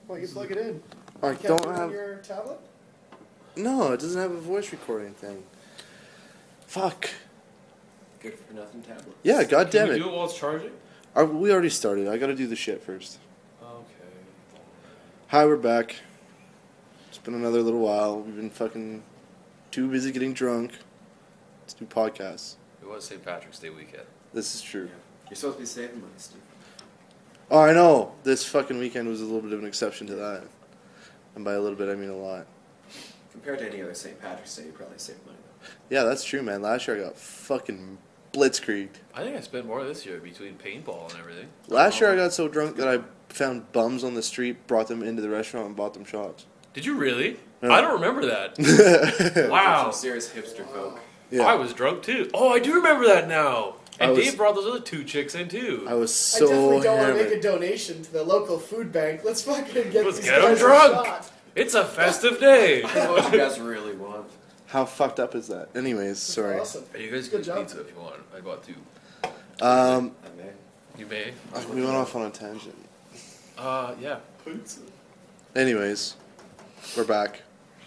Well, you plug it in. I You can't don't do it on have... your tablet? No, it doesn't have a voice recording thing. Fuck. Good for nothing tablet. Yeah, god damn Can we it. do it while it's charging? We already started. I gotta do the shit first. Okay. Hi, we're back. It's been another little while. We've been fucking too busy getting drunk to do podcasts. It was St. Patrick's Day weekend. This is true. You're supposed to be saving money, Steve. Oh, I know. This fucking weekend was a little bit of an exception to that. And by a little bit, I mean a lot. Compared to any other St. Patrick's Day, you probably saved money, though. Yeah, that's true, man. Last year I got fucking blitzkrieged. I think I spent more this year between paintball and everything. Last year I got so drunk that I found bums on the street, brought them into the restaurant, and bought them shots. Did you really? Yeah. I don't remember that. Wow. Some serious hipster folk. Yeah. I was drunk too. Oh, I do remember that now. And I was- Dave brought those other two chicks in too. I was I so definitely don't want to make a hammered. donation to the local food bank. Let's fucking get Let's these get 'em guys a drunk. shot. It's a festive day. I know what you guys really want. How fucked up is that? Anyways, sorry. Awesome. You guys Good can job. pizza if you want. I bought two. I may. You may. We went off on a tangent. Yeah. Anyways, we're back.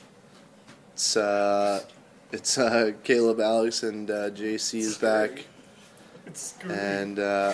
It's Caleb, Alex, and JC is back. It's screwed. And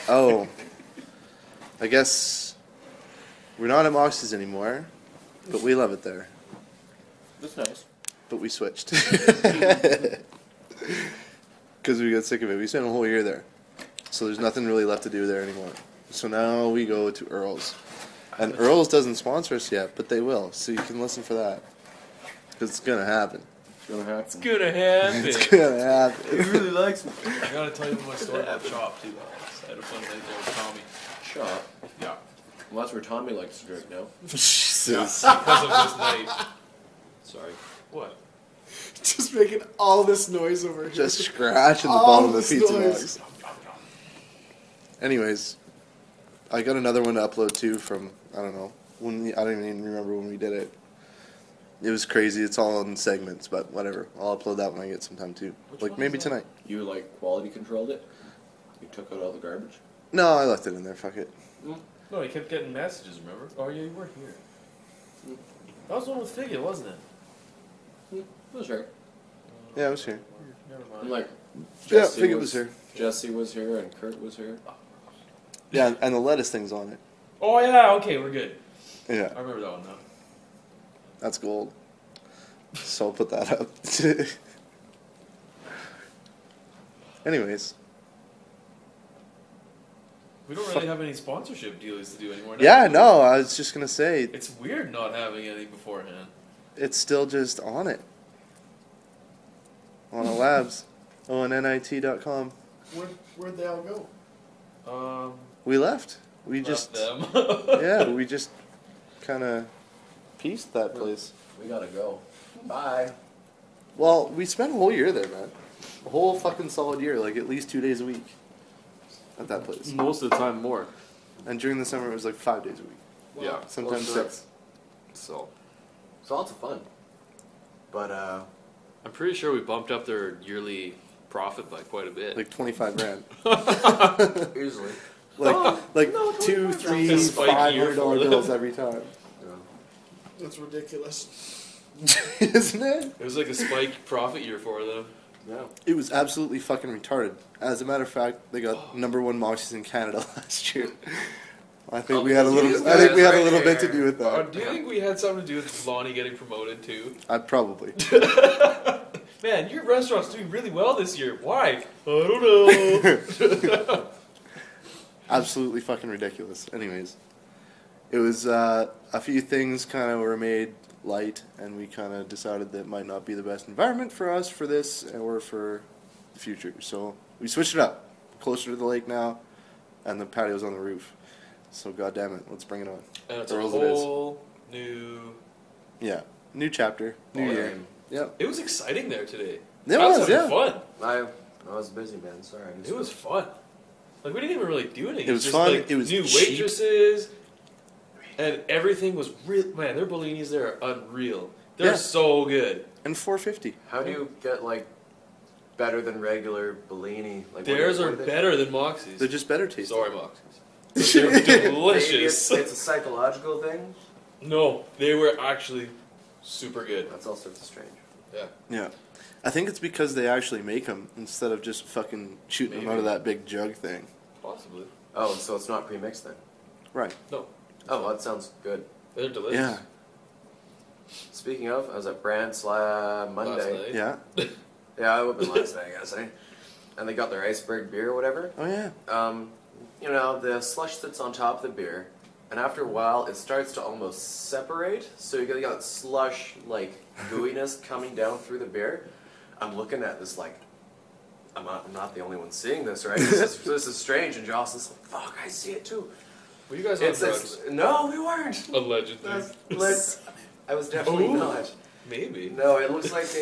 I guess we're not at Mox's anymore, but we love it there. That's nice. But we switched because we got sick of it. We spent a whole year there, so there's nothing really left to do there anymore. So now we go to Earl's, and Earl's doesn't sponsor us yet, but they will. So you can listen for that because it's gonna happen. It's gonna happen. It's gonna happen. It's gonna happen. He really likes me. I gotta tell you about my story about Chop too, Alex. I had a fun night there with Tommy. Shop. Yeah. Well, that's where Tommy likes to drink now. Jesus. Because of this night. Sorry. What? Just making all this noise over here. Just scratching the All bottom of the this pizza noise. box. Anyways, I got another one to upload too from, I don't know, I don't even remember when we did it. It was crazy. It's all in segments, but whatever. I'll upload that when I get some time too. Which Like one maybe is that? tonight. You, like, quality controlled it? You took out all the garbage? No, I left it in there. Fuck it. No, he kept getting messages, remember? Oh, yeah, you were here. That was the one with Figgy, wasn't it? It was right. Yeah, I was here. Never And, mind. like, Yeah, Jesse Figgy was here. Jesse was here and Kurt was here. Yeah, and the lettuce thing's on it. Oh, yeah, okay, we're good. Yeah, I remember that one now. that's gold. So I'll put that up. Anyways. We don't really have any sponsorship deals to do anymore. Yeah, no, I was just going to say, It's weird not having any beforehand. it's still just on it. On a labs. ONNIT.com. Where'd they all go? We left. We Left just, them. yeah, we just kind of pieced that place. We gotta go. Bye. Well, we spent a whole year there, man. A whole fucking solid year, like at least 2 days a week at that place. Most of the time more. And during the summer, it was like 5 days a week. Yeah. Sometimes Close to 6. So It's lots of fun. But, I'm pretty sure we bumped up their yearly profit by quite a bit. Like 25 grand. usually. Like $2, $3, It's a spike year $500 for them. bills every time. That's ridiculous. Isn't it? It was like a spike profit year for them. Yeah. It was absolutely fucking retarded. As a matter of fact, they got number 1 Moxies in Canada last year. I think we had a little. I think we had a little bit to do with that. Do you think we had something to do with Lonnie getting promoted too? I'd probably. Man, your restaurant's doing really well this year. Why? I don't know. Absolutely fucking ridiculous. Anyways, it was a few things kind of were made light, and we kind of decided that it might not be the best environment for us for this or for the future. So we switched it up, closer to the lake now, and the patio's on the roof. So god damn it, let's bring it on. And it's Earls a it is. whole new. Yeah, new chapter, new year. Yep, It was exciting there today. it I was. having Yeah, fun. I was busy, man. Sorry. I missed It was fun. Like we didn't even really do anything. It was just fun, Like, it was new cheap. waitresses, and everything was real. Man, their bellinis there are unreal. They're Yeah. so good. and $4.50. How do you get, like, better than regular Bellini? Like, Theirs what are do they- better than Moxie's. They're just better tasting. Sorry, Moxie's. They're Maybe delicious. it's a psychological thing. No, they were actually super good. That's all sorts of strange. Yeah. Yeah. I think it's because they actually make them instead of just fucking shooting them out of that big jug thing. Possibly. Oh, so it's not pre-mixed then? Right. No. Oh, well, that sounds good. They're delicious. Yeah. Speaking of, I was at Brandt's Monday. Yeah. Yeah, I would have been last night, I guess, eh? And they got their iceberg beer or whatever. Oh yeah. You know, the slush sits on top of the beer, and after a while, it starts to almost separate. So you got that slush, like, gooiness coming down through the beer. I'm looking at this like, I'm not the only one seeing this, right? This is strange. And Jocelyn's like, fuck, I see it too. Were you guys on drugs? No, we weren't. Allegedly. I was definitely Ooh. not. Maybe. No, it looks like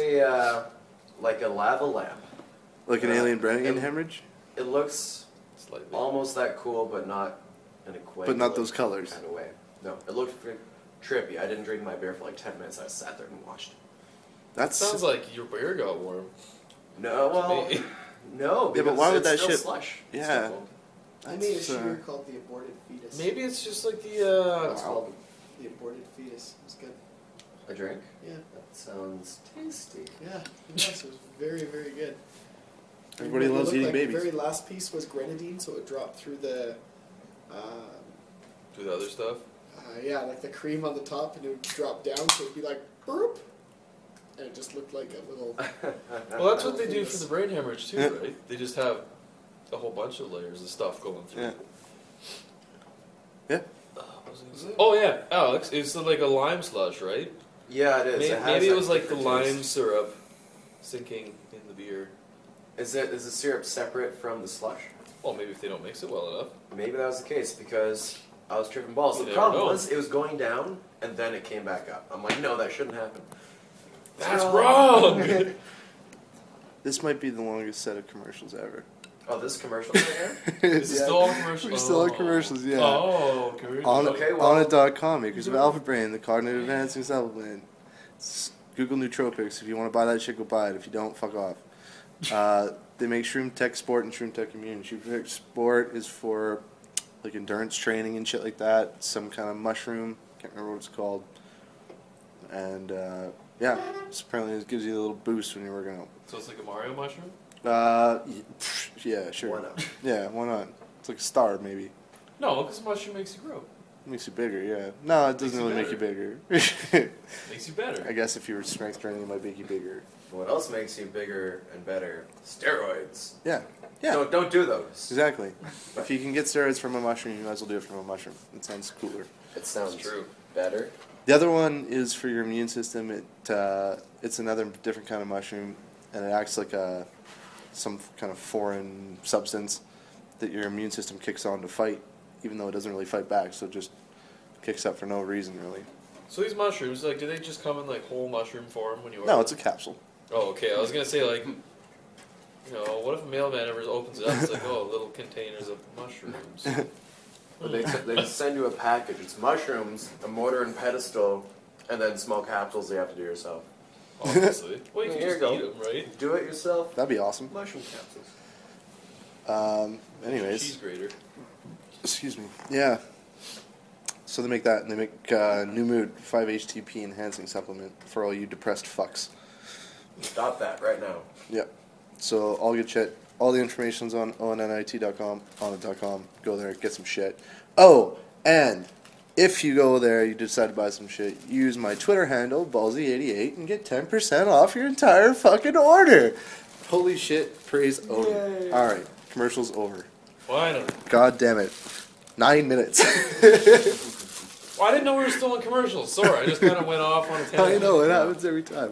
a lava lamp. Like an alien Brennigan hemorrhage, It looks Slightly. almost that cool, but not in a quite. but not those colors. kind of way. No, it looked pretty trippy. I didn't drink my beer for like 10 minutes. I sat there and watched. That's Sounds like your beer got warm. No, well, Me. no. Yeah, but because why would it's that still shit- slush. It's yeah. still cold. I made a That's, sugar called the aborted fetus. Maybe it's just like the It's called the aborted fetus. It's good. A drink? Yeah. That sounds tasty. Yeah. Yes, it was very, very good. Everybody It loves looked eating like babies. The very last piece was grenadine, so it dropped through the, do the other stuff. yeah, like the cream on the top, and it would drop down, so it'd be like burp, and it just looked like a little. Well, that's what they do for the brain hemorrhage too, Yeah. right? They just have a whole bunch of layers of stuff going through. Yeah. Yeah. What was I gonna say? Oh yeah, Alex, it's like a lime slush, right? Yeah, it is. Maybe, it was like the different lime taste. syrup sinking in the beer. Is the syrup separate from the slush? Well, maybe if they don't mix it well enough. Maybe that was the case because I was tripping balls. You The never problem know. was it was going down and then it came back up. I'm like, no, that shouldn't happen. That's wrong. This might be the longest set of commercials ever. Oh, this commercial right here? Is it still on commercials? We're still on commercials, yeah. Oh, commercials. On, Okay, well- On.com, makers of Alpha Brain, the cognitive enhancing supplement. It's Google Nootropics. If you want to buy that shit, go buy it. If you don't, fuck off. They make Shroom Tech Sport and Shroom Tech Immune. Shroom Tech Sport is for like endurance training and shit like that. Some kind of mushroom. Can't remember what it's called. And yeah, apparently it gives you a little boost when you're working out. So it's like a Mario mushroom? Yeah, sure. Why not? Yeah, why not? It's like a star, maybe. No, because mushroom makes you grow. Makes you bigger, yeah. No, it doesn't Makes you really make you bigger. Makes you better. I guess if you were strength training, it might make you bigger. What else makes you bigger and better? Steroids. Yeah, yeah, Don't do those. exactly. If you can get steroids from a mushroom, you might as well do it from a mushroom. It sounds cooler. It sounds true. better. The other one is for your immune system. It's another different kind of mushroom, and it acts like some kind of foreign substance that your immune system kicks on to fight, even though it doesn't really fight back. So it just kicks up for no reason, really. So these mushrooms, like, do they just come in like whole mushroom form when you order? No, it's a capsule. Oh, okay. I was gonna say like, you know, what if a mailman ever opens it up? It's like, oh, little containers of mushrooms. But they send you a package. It's mushrooms, a mortar and pestle, and then small capsules you have to do yourself. Obviously. Well, you can Here just you go. eat them, right? Do it yourself. That'd be awesome. Mushroom capsules. Anyways, Cheese grater. excuse me. Yeah. So they make that, and they make New Mood 5-HTP enhancing supplement for all you depressed fucks. Stop that right now. Yep. So all good shit. All the information's on onnit.com, onnit.com. Go there, get some shit. Oh, and if you go there, you decide to buy some shit, use my Twitter handle, Ballsy88, and get 10% off your entire fucking order. Holy shit, praise over. Yay. Alright, commercial's over. Finally. God damn it. 9 minutes. Well, I didn't know we were still on commercials. Sorry, I just kind of went off on a tangent. I know, it happens every time.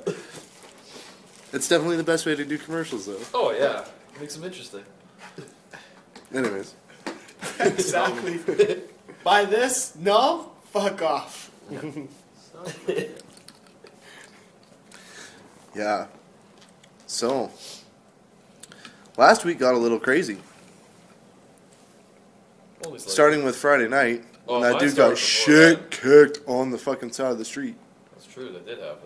It's definitely the best way to do commercials, though. Oh yeah, makes them interesting. Anyways. Exactly. Buy this? No? Fuck off. Yeah. So, last week got a little crazy. Only slightly. Starting with Friday night, Oh, and that mine dude started got before shit kicked on the fucking side of the street. That's true. That did happen.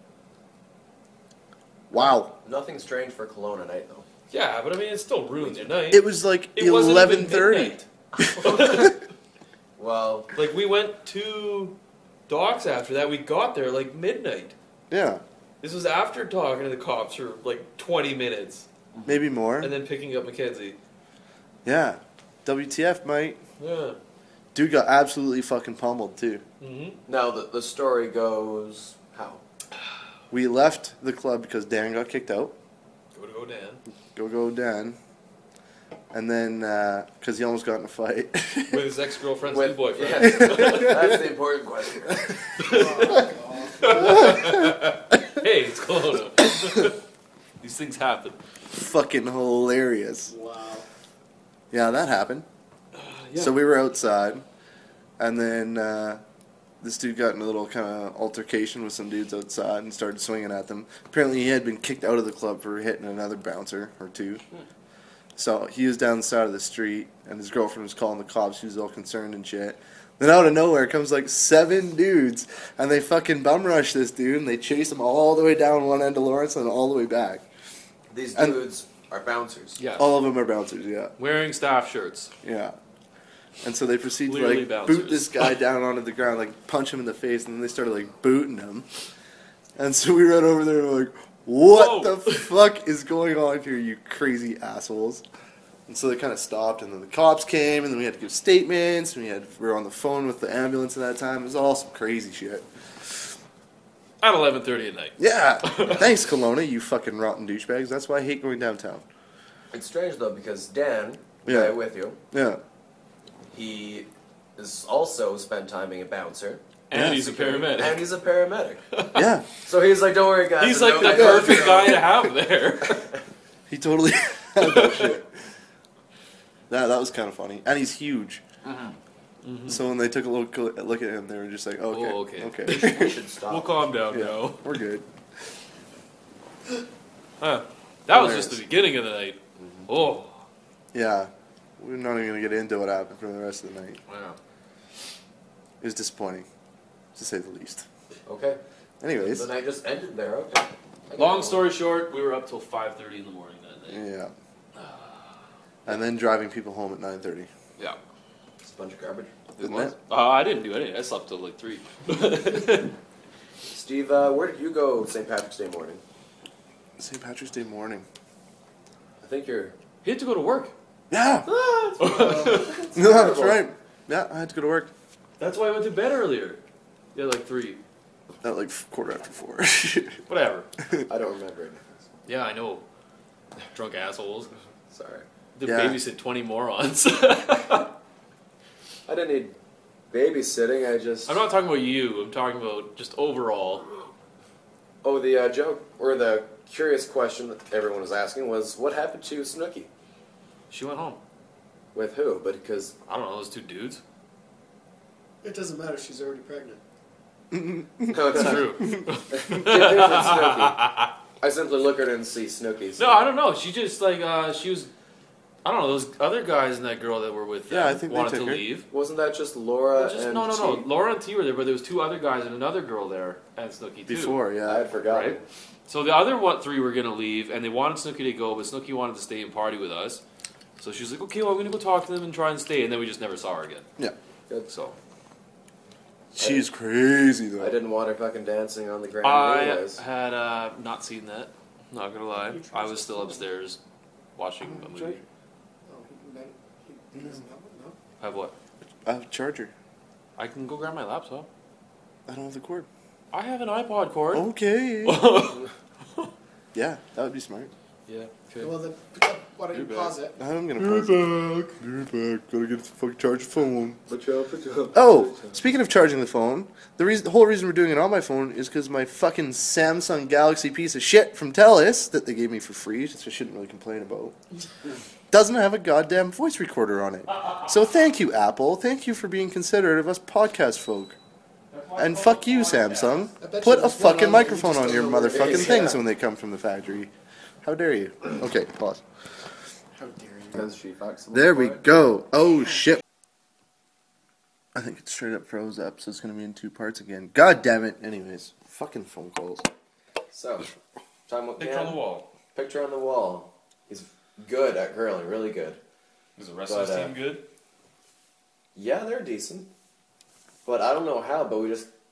Wow. Nothing strange for Kelowna night, though. Yeah, but I mean, it still ruins your night. It was like It wasn't even 11:30. midnight. Well, Like we went to docks after that. We got there like midnight. Yeah, This was after talking to the cops for like 20 minutes maybe more. and then picking up Mackenzie. Yeah, WTF, mate. Yeah. Dude got absolutely fucking pummeled too. Mm-hmm. Now the story goes how? We left the club because Dan got kicked out. Go Dan. Go Dan. And then, because he almost got in a fight. With his ex-girlfriend's new With boyfriend. yes. That's the important question. Hey, it's Kelowna. These things happen. Fucking hilarious. Wow. Yeah, that happened. Yeah. So we were outside, and then this dude got in a little kind of altercation with some dudes outside and started swinging at them. Apparently, he had been kicked out of the club for hitting another bouncer or two. So he was down the side of the street, and his girlfriend was calling the cops. She was all concerned and shit. Then out of nowhere comes like 7 dudes, and they fucking bum rush this dude, and they chase him all the way down one end of Lawrence and all the way back. These And- dudes are bouncers. Yeah. All of them are bouncers, yeah. Wearing staff shirts. Yeah. And so they proceed to Clearly like bouncers. boot this guy down onto the ground, like punch him in the face, and then they started like booting him. And so we ran over there and we're like, what Whoa. the fuck is going on here, you crazy assholes? And so they kind of stopped, and then the cops came, and then we had to give statements, and we were on the phone with the ambulance at that time. It was all some crazy shit. At 11:30 at night. Yeah. Thanks, Kelowna, you fucking rotten douchebags. That's why I hate going downtown. It's strange though because Dan, Yeah. guy with you, Yeah. he is also spent time being a bouncer. And Yeah. he's a paramedic. And he's a paramedic. Yeah. So he's like, don't worry, guys. He's I like know the that perfect you're guy to have there. He totally had that shit. That was kind of funny. And he's huge. So when they took a look at him, they were just like, okay. Oh, okay. We Okay. should stop. We'll calm down Yeah, now. we're good. That was just the beginning of the night. Oh. Yeah. We're not even going to get into what happened for the rest of the night. Wow. It was disappointing, to say the least. Okay. Anyways. The night just ended there. Okay. I get Long it. story short, we were up till 5:30 in the morning that night. Yeah. And then driving people home at 9:30. Yeah. It's a bunch of garbage. Isn't was. it? I didn't do anything. I slept till like 3. Steve, where did you go St. Patrick's Day morning? St. Patrick's Day morning. I think you're. He had to go to work. Yeah. It's No, that's right. Yeah, I had to go to work That's why I went to bed earlier. Yeah, like 3. at like 4:15. Whatever. I don't remember it. Yeah, I know. Drunk assholes. Sorry. The Yeah. babysit 20 morons. I didn't need babysitting. I just. I'm not talking about you. I'm talking about just overall. Oh, the joke or the curious question that everyone was asking was, what happened to Snooki? She went home. With who? But because I don't know, those 2 dudes. It doesn't matter. She's already pregnant. no, it's It's true. different Snooki. I simply look at her and see Snooki. So. No, I don't know. She just like she was. I don't know. Those other guys and that girl that were with them Yeah, I think they wanted took to her. leave. Wasn't that just Laura Just, and no. T? Laura and T were there, but there was 2 other guys and another girl there, and Snooki too. Before, I yeah. had forgotten. Right. So the other 3 were gonna leave, and they wanted Snooki to go, but Snooki wanted to stay and party with us. So she was like, "Okay, well, I'm gonna go talk to them and try and stay," and then we just never saw her again. Yeah. Good. So She's crazy, though. I didn't want her fucking dancing on the ground. I anyways. had not seen that. Not gonna lie, I was still upstairs watching a movie. Oh, he doesn't have one, no? Have what? I have a charger. I can go grab my laptop. I don't have the cord. I have an iPod cord. Okay. Yeah, that would be smart. Yeah. Okay. Well, then, why don't you You're pause it? I'm gonna pause it. You're back. Gotta get the fucking charge the phone. Oh, Oh, speaking of charging the phone, the whole reason we're doing it on my phone is because my fucking Samsung Galaxy piece of shit from TELUS that they gave me for free, which I shouldn't really complain about, doesn't have a goddamn voice recorder on it. So thank you, Apple. Thank you for being considerate of us podcast folk. And fuck you, Samsung. I bet Put you a there's one fucking on there, you microphone just on don't your know where it motherfucking is, things yeah. when they come from the factory. How dare you? Okay, pause. How dare you? Because she fucks someone There for we it. go. Oh shit. I think it straight up froze up, so it's gonna be in 2 parts again. God damn it. Anyways, fucking phone calls. So, time with Picture on the Cam. wall. Picture on the wall. He's good at curling, really good. Is the wrestlers But, team good? Yeah, they're decent. But I don't know how, but we just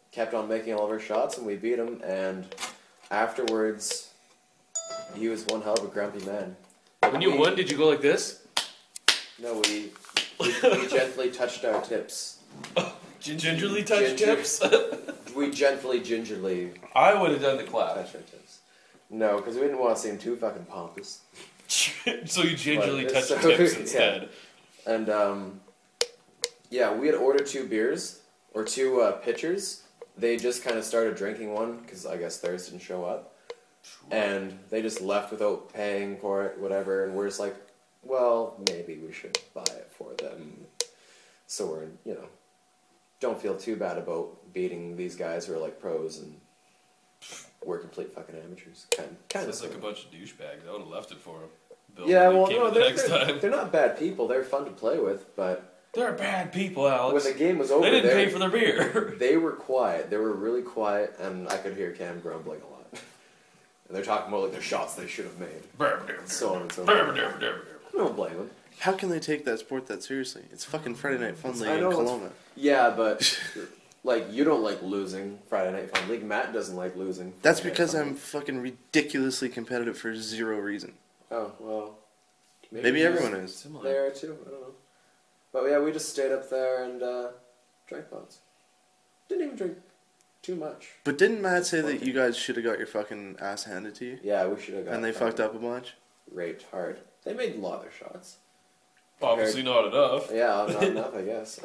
kept on making all of our shots, and we beat him. And afterwards, he was one hell of a grumpy man. When you won, did you go like this? No, we gently touched our tips. Gingerly touch Ginger- tips? We gingerly I would have done the clap. touched our tips. No, because we didn't want to seem too fucking pompous. So you gingerly But- touch so- tips yeah. instead. And yeah, we had ordered 2 beers or 2 pitchers. They just kind of started drinking one because I guess theirs didn't show up, and they just left without paying for it, whatever. And we're just like, well, maybe we should buy it for them. So we're don't feel too bad about beating these guys who are like pros and we're complete fucking amateurs. Kind Sounds of like a bunch of douchebags. I would have left it for them. Bill, Yeah, when he well, came no, the next time. they're not bad people. They're fun to play with, but They're bad people, Alex. when the game was over, They didn't pay for their beer. They were quiet. They were really quiet, and I could hear Cam grumbling a lot. And they're talking about like the shots they should have made, so on and so forth. I don't blame them. How can they take that sport that seriously? It's fucking Friday Night Fun League I in know, it's- Kelowna. Yeah, but like you don't like losing Friday Night Fun League. Matt doesn't like losing. That's Friday Night because Fun I'm League. fucking ridiculously competitive for zero reason. Oh well. Maybe everyone is. Similar. They are too. I don't know. But yeah, we just stayed up there and drank pots. Didn't even drink too much. But didn't Matt say that you guys should have got your fucking ass handed to you? Yeah, we should have got. And they fucked up a bunch? Raped hard. They made a lot of shots. Obviously not enough. Yeah, not enough, I guess.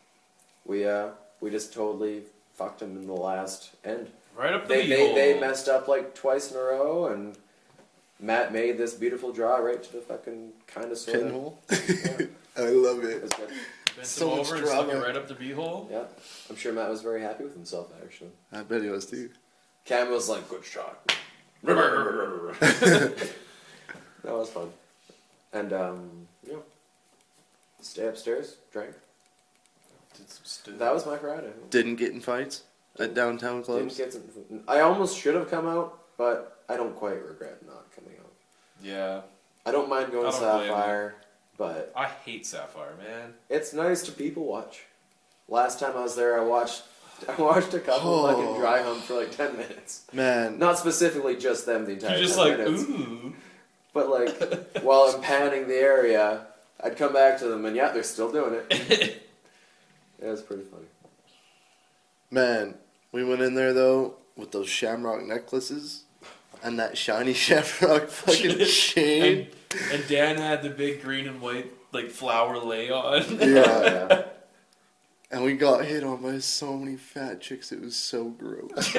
We just totally fucked them in the last end. Right up the They beehole. messed up like twice in a row, and Matt made this beautiful draw right to the fucking kind of sort of. Pinhole? Yeah, I love it it. was good. Bent so him much over and stuck it drama. right up the beehole. Yeah, I'm sure Matt was very happy with himself actually. I bet he was too. Cam was like, good shot. That was fun. And yeah, stay upstairs, drank. Did some stupid. That was my Friday. Didn't get in fights at downtown Didn't clubs? get some, I almost should have come out, but I don't quite regret not coming out. Yeah. I don't mind going I to don't blame Sapphire, but I hate Sapphire, man. it's nice to people watch. Last time I was there, I watched a couple fucking dry hump for like 10 minutes. Man, Not specifically just them the entire You're just 10 like, minutes. ooh. But like, while I'm panning the area, I'd come back to them and yeah, they're still doing it. It was pretty funny. man, we went in there though with those shamrock necklaces and that shiny shamrock fucking chain. And Dan had the big green and white like flower lay on. Yeah. Yeah. And we got hit on by so many fat chicks, it was so gross.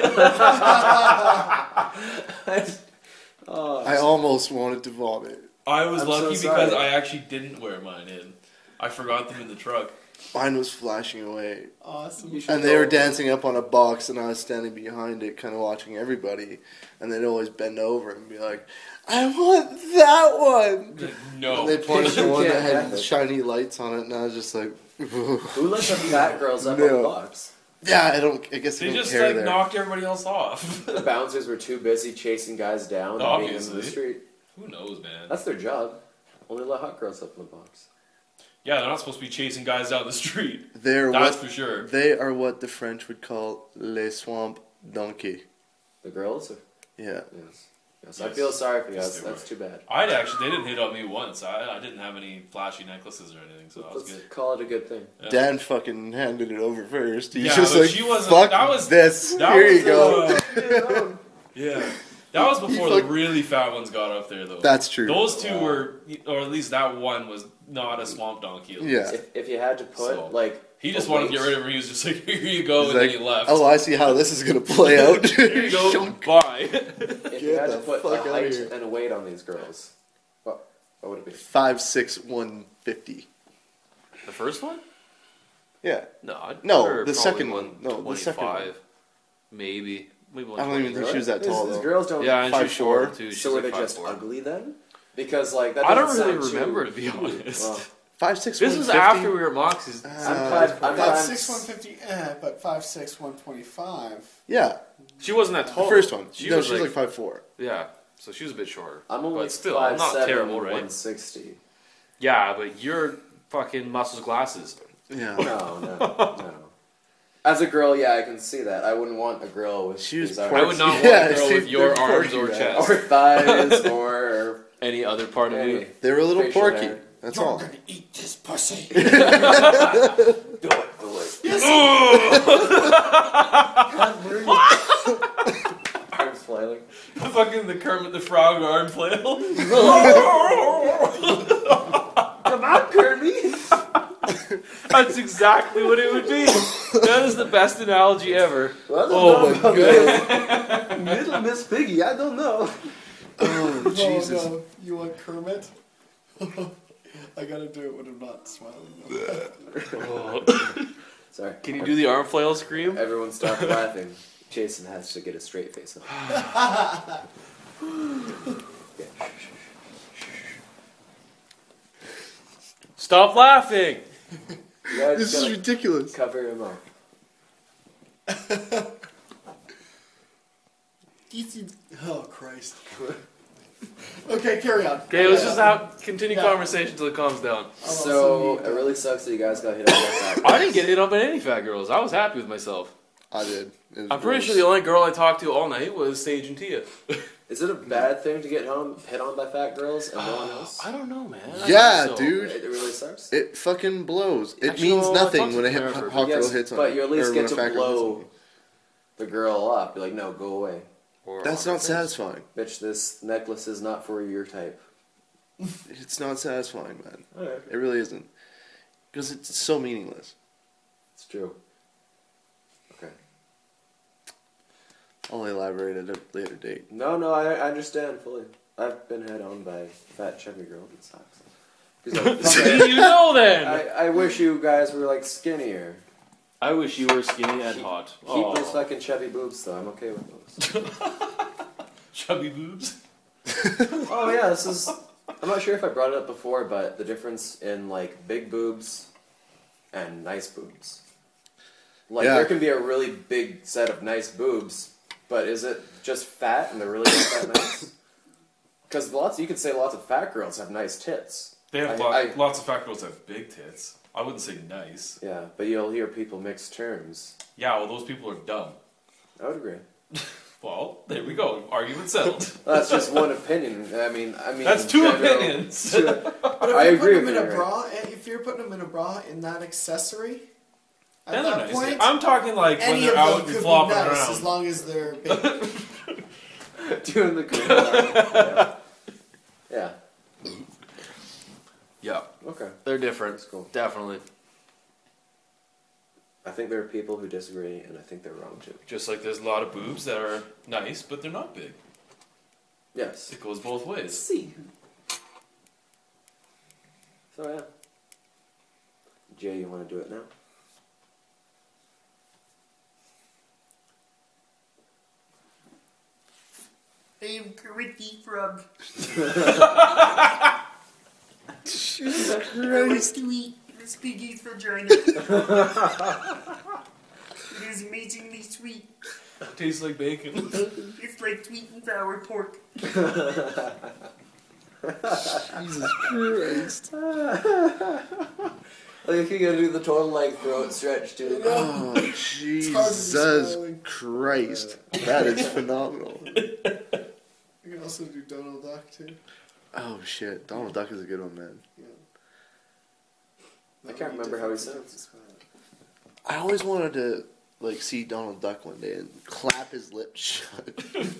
Oh, I almost wanted to vomit. I was I'm so lucky sorry. because I actually didn't wear mine in. I forgot them in the truck. Mine was flashing away. Awesome. You should And they were go- dancing up on a box, and I was standing behind it, kind of watching everybody. And they'd always bend over and be like, I want that one! Like, no. And they pointed to You one that can't had have it. shiny lights on it, and I was just like, Who let the fat girls up on the No. box? yeah, I guess I They don't just care like there. knocked everybody else off. The bouncers were too busy chasing guys down and being in Obviously. the street. Who knows, man? That's their job. Only let hot girls up in the box. Yeah, they're not supposed to be chasing guys down the street. They're That's what, for sure. they are what the French would call les swamp donkeys. The girls? Yeah. Yes. Yes. I feel sorry for you Yes, guys. they That's too bad. They didn't hit on me once. I didn't have any flashy necklaces or anything, so that was Let's good. call it a good thing. Yeah. Dan fucking handed it over first. He's Yeah, just but like, she wasn't- fuck that was- this. that Here was, you go. Yeah. That was before fuck- the really fat ones got up there, though. That's true. Those two were, or at least that one was not a swamp donkey. At least. Yeah. If you had to put, So, like... He just a wanted to get weight- rid of her. He was just like, here you go, He's and like, then he left. oh, I see how this is going to play out. Here you go, bye. If you Get had to the put fuck a outta height here. and a weight on these girls, what would it be? 5'6", 150. The first one? Yeah. No, I'd No, put her the probably second one. No, the second one. 125. Maybe. Maybe I don't even think she was that These- tall, These though. girls don't... Yeah, and she's 5'4". short too. She's So were like they just 5'4". ugly then? Because, like, that I don't doesn't really sound too- remember, to be honest. Well, 5'6", This was 150? after we were at Moxie's. I'm Uh, 5'6", 150, but 5'6", 125. Yeah, She wasn't that tall. the first one. She no, was she's like 5'4". Yeah, so she was a bit shorter. I'm only But still, 5'7", not terrible, right? 160. Yeah, but you're fucking muscles glasses. Yeah. No. As a girl, yeah, I can see that. I wouldn't want a girl with She was these arms. I would not want Yeah, a girl with your they're arms porky, or right? chest. or thighs or Any other part of any you. They were a little facial porky. hair. That's You're all. gonna eat this pussy. Do it, do it. Arms flailing. Fucking the Kermit the Frog arm flail. Come on, Kirby. That's exactly what it would be. That is the best analogy ever. Oh my god. Little Miss Piggy, I don't know. Oh Jesus. Oh, no. You want Kermit? I gotta do it when I'm not smiling. Sorry. Can you do the arm flail scream? Everyone stop laughing. Jason has to get a straight face. Stop laughing! You guys This is gotta ridiculous. cover your mouth. Oh Christ. Okay, carry on. Okay, let's just continue conversation until it calms down. So it really sucks that you guys got hit on that. I didn't get hit up by any fat girls. I was happy with myself. I did. It was I'm pretty gross. sure the only girl I talked to all night was Sage and Tia. Is it a bad thing to get hit on by fat girls and no one else? I don't know, man. I Yeah, think so. dude. It really sucks. It fucking blows. It Actually, means no, I nothing talked when a to Jennifer. hot girl Yes, hits on but me, you at least or get when to a fat girl hits on blow me. the girl up. Be like, no, go away. Or That's on not her face. satisfying. Bitch, this necklace is not for your type. It's not satisfying, man. Alright. It really isn't. Because it's so meaningless. It's true. Okay. I'll elaborate at a later date. No, I understand fully. I've been hit on by fat chubby girls. It sucks. 'Cause, like, See, you know then! I wish you guys were like skinnier. I wish you were skinny and hot. Keep those fucking chubby boobs though. I'm okay with those. Chubby boobs? Oh yeah, this is. I'm not sure if I brought it up before, but the difference in like big boobs and nice boobs. Like Yeah. there can be a really big set of nice boobs, but is it just fat and they're really not that nice? Because you could say lots of fat girls have nice tits. They have lots of fat girls have big tits. I wouldn't say nice. Yeah, but you'll hear people mix terms. Yeah, well, those people are dumb. I would agree. Well, there we go. Argument settled. That's just one opinion. I mean, That's in two general- opinions. But if I you're agree putting them with in you, a Ray. bra, if you're putting them in a bra in that accessory, at Then they're that nice. point, I'm talking like when any they're of out them and could be flopping nice around. as long as they're big. Doing the cool. Yeah. Yeah, Okay. they're different. That's cool. Definitely. I think there are people who disagree, and I think they're wrong too. Just like there's a lot of boobs that are nice, but they're not big. Yes. It goes both ways. See. So yeah. Jay, you want to do it now? I am Gritty Frog. Christ. to eat Miss Piggy's vagina. It is amazingly sweet. Tastes like bacon. It's like sweet and sour pork. Jesus Christ. Like you gotta do the total like throat stretch too. Oh, hard to be Jesus smiling. Christ. That is phenomenal. You can also do Donald Duck too. Oh, shit. Donald Duck is a good one, man. Yeah. I can't remember how he sounds. I always wanted to, like, see Donald Duck one day and clap his lips shut.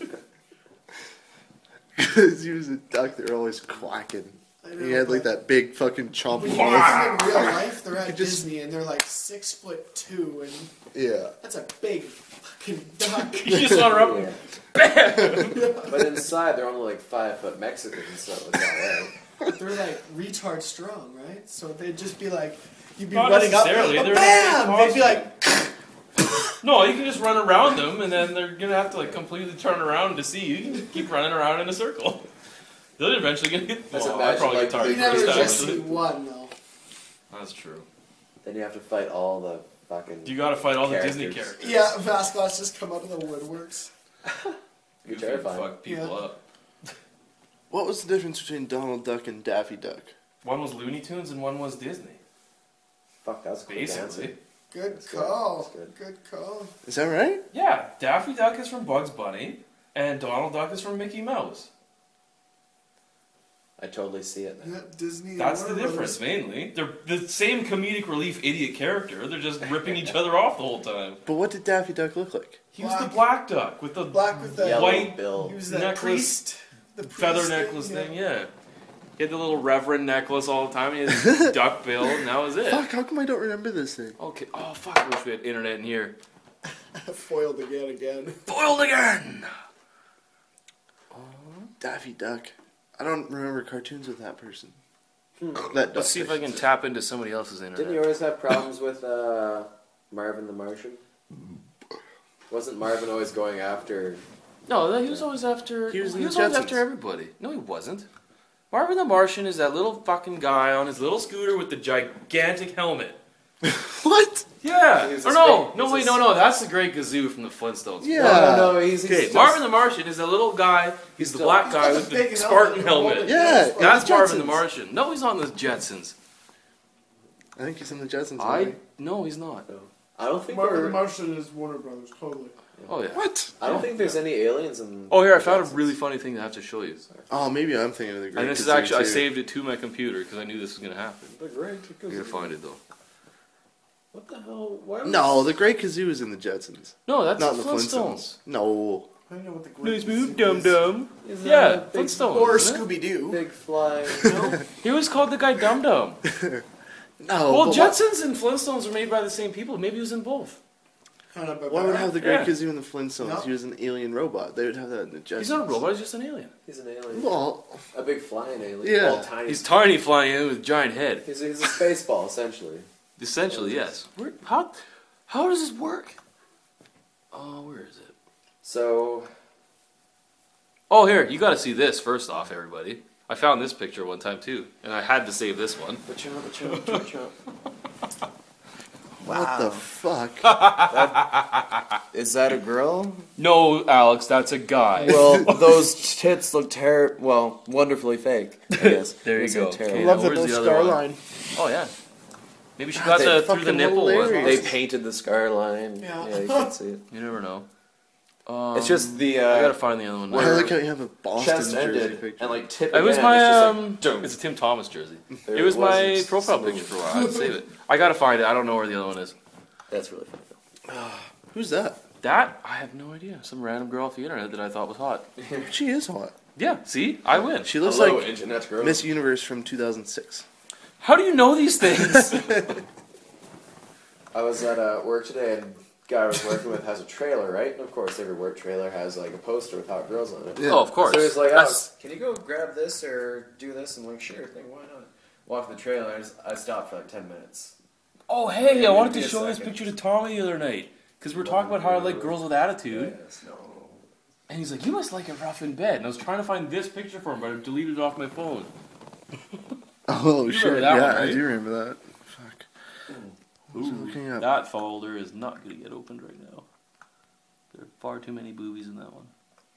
Because he was a duck, they were always quacking. I know, He had, like, but that big fucking chompy when you mouth. see them in real life, they're at It just- Disney and they're like 6'2", and Yeah. that's a big fucking duck. You just want her up. Yeah. But inside they're only like 5 foot Mexicans, so it's alright. But they're like retard strong, right? So they'd just be like, you'd be Not running up, necessarily, and they're bam! in a They'd be big like, No, you can just run around them, and then they're gonna have to like completely turn around to see you. You can keep running around in a circle. They're eventually gonna get. Just Well, I imagine, probably like, get tired you never first, just see actually. one though. That's true. Then you have to fight all the fucking. You gotta fight all the Disney Characters. characters. Yeah, mascots just come out of the woodworks. You're Goofy terrifying. fuck people Yeah. up. What was the difference between Donald Duck and Daffy Duck? One was Looney Tunes and one was Disney. Fuck, that was a quick answer. Basically, Good That's call. good. Good call. Is that right? Yeah, Daffy Duck is from Bugs Bunny, and Donald Duck is from Mickey Mouse. I totally see it now. Yeah, Disney. and That's the Warner difference, Brothers. mainly. They're the same comedic relief idiot character. They're just ripping each other off the whole time. But what did Daffy Duck look like? He was the black duck with the Black with the Yellow white bill. He was that necklace, priest. The feather priest necklace yeah. thing, yeah. He had the little reverend necklace all the time. He had his duck bill, and that was it. Fuck, how come I don't remember this thing? Okay. Oh fuck! I wish we had internet in here. Foiled again. Foiled again! Daffy Duck. I don't remember cartoons with that person. That duck Let's see if I can tap into somebody else's internet. Didn't you always have problems with Marvin the Martian? Wasn't Marvin always going after? No, he was always after. He was in the always Jetsons. after everybody. No, he wasn't. Marvin the Martian is that little fucking guy on his little scooter with the gigantic helmet. What? Yeah. He's Or a no, snake. no, He's wait, a no. That's the Great Gazoo from the Flintstones. Yeah. No, he's Okay, just- Marvin the Martian is a little guy. He's the still- black guy got with the the big Spartan helmet. helmet. Yeah, That's the Marvin the Jetsons. Martian. No, he's on the Jetsons. I think he's in the Jetsons. No, he's not. I don't think Marvin the there. Martian is Warner Brothers, totally. Oh yeah. What? I don't think there's any aliens in. Oh, here I found a Jetsons. really funny thing that I have to show you. Oh, maybe I'm thinking of the Great And this is Gazoo, actually I too. saved it to my computer because I knew this was gonna happen. The Great I gotta Gazoo. find it though. What the hell? Why was- No, the Great Kazoo is in the Jetsons. No, that's Not in the the Flintstones. Flintstones. No. I don't know what the great Nice move, Gazoo dum is. dum. Is that Yeah, a big, Flintstones. Or isn't it? Scooby Doo. big flying? He was called the guy Dum Dum. No. Well, but Jetsons and Flintstones were made by the same people. Maybe he was in both. Why would I have the Great Yeah. Kazoo in the Flintstones? No. He was an alien robot. They would have that in the Jetsons. He's not a robot. He's just an alien. He's an alien. Well, A big flying alien. Yeah. Well, tiny. He's tiny, flying in with a giant head. He's a space ball, essentially. Essentially, yes. How does this work? Oh, where is it? So, Oh, here. You got to see this first off, everybody. I found this picture one time too, and I had to save this one. what the fuck? Is that a girl? No, Alex, that's a guy. Well, those tits look wonderfully fake. I guess. There you Those go. are terrible. I Okay, love now the where's no the other scar one? line. Oh yeah. Maybe she God, got that's through the fucking nipple one. hilarious. they painted the scar line. Yeah. You can see it. You never know. It's just the I gotta find the other one. I now. like how you have a Boston chest jersey ended picture. and like tip. It was again, my it's just like, dum. it's a Tim Thomas jersey. There It was my wasn't profile smooth. picture for a while. I had to save it. I gotta find it. I don't know where the other one is. That's really funny. Who's that? That I have no idea. Some random girl off the internet that I thought was hot. She is hot. Yeah. See, I win. She looks Hello, like Internet girl. Miss Universe from 2006. How do you know these things? I was at work today, and the guy I was working with has a trailer, right? And of course, every work trailer has like a poster with hot girls on it. Yeah. Oh, of course. So he's like, That's- "Oh, can you go grab this or do this?" I'm like, "Sure thing, why not?" Walk to the trailer. I stopped for like 10 minutes. Oh, hey, I wanted to Give me a show this second. picture to Tommy the other night. Because we're talking about how I like girls with attitude. Yes, no. And he's like, you must like it rough in bed. And I was trying to find this picture for him, but I deleted it off my phone. Oh You shit! remember that Yeah, one, right? I do remember that. Fuck. What was I looking up? That folder is not going to get opened right now. There are far too many boobies in that one.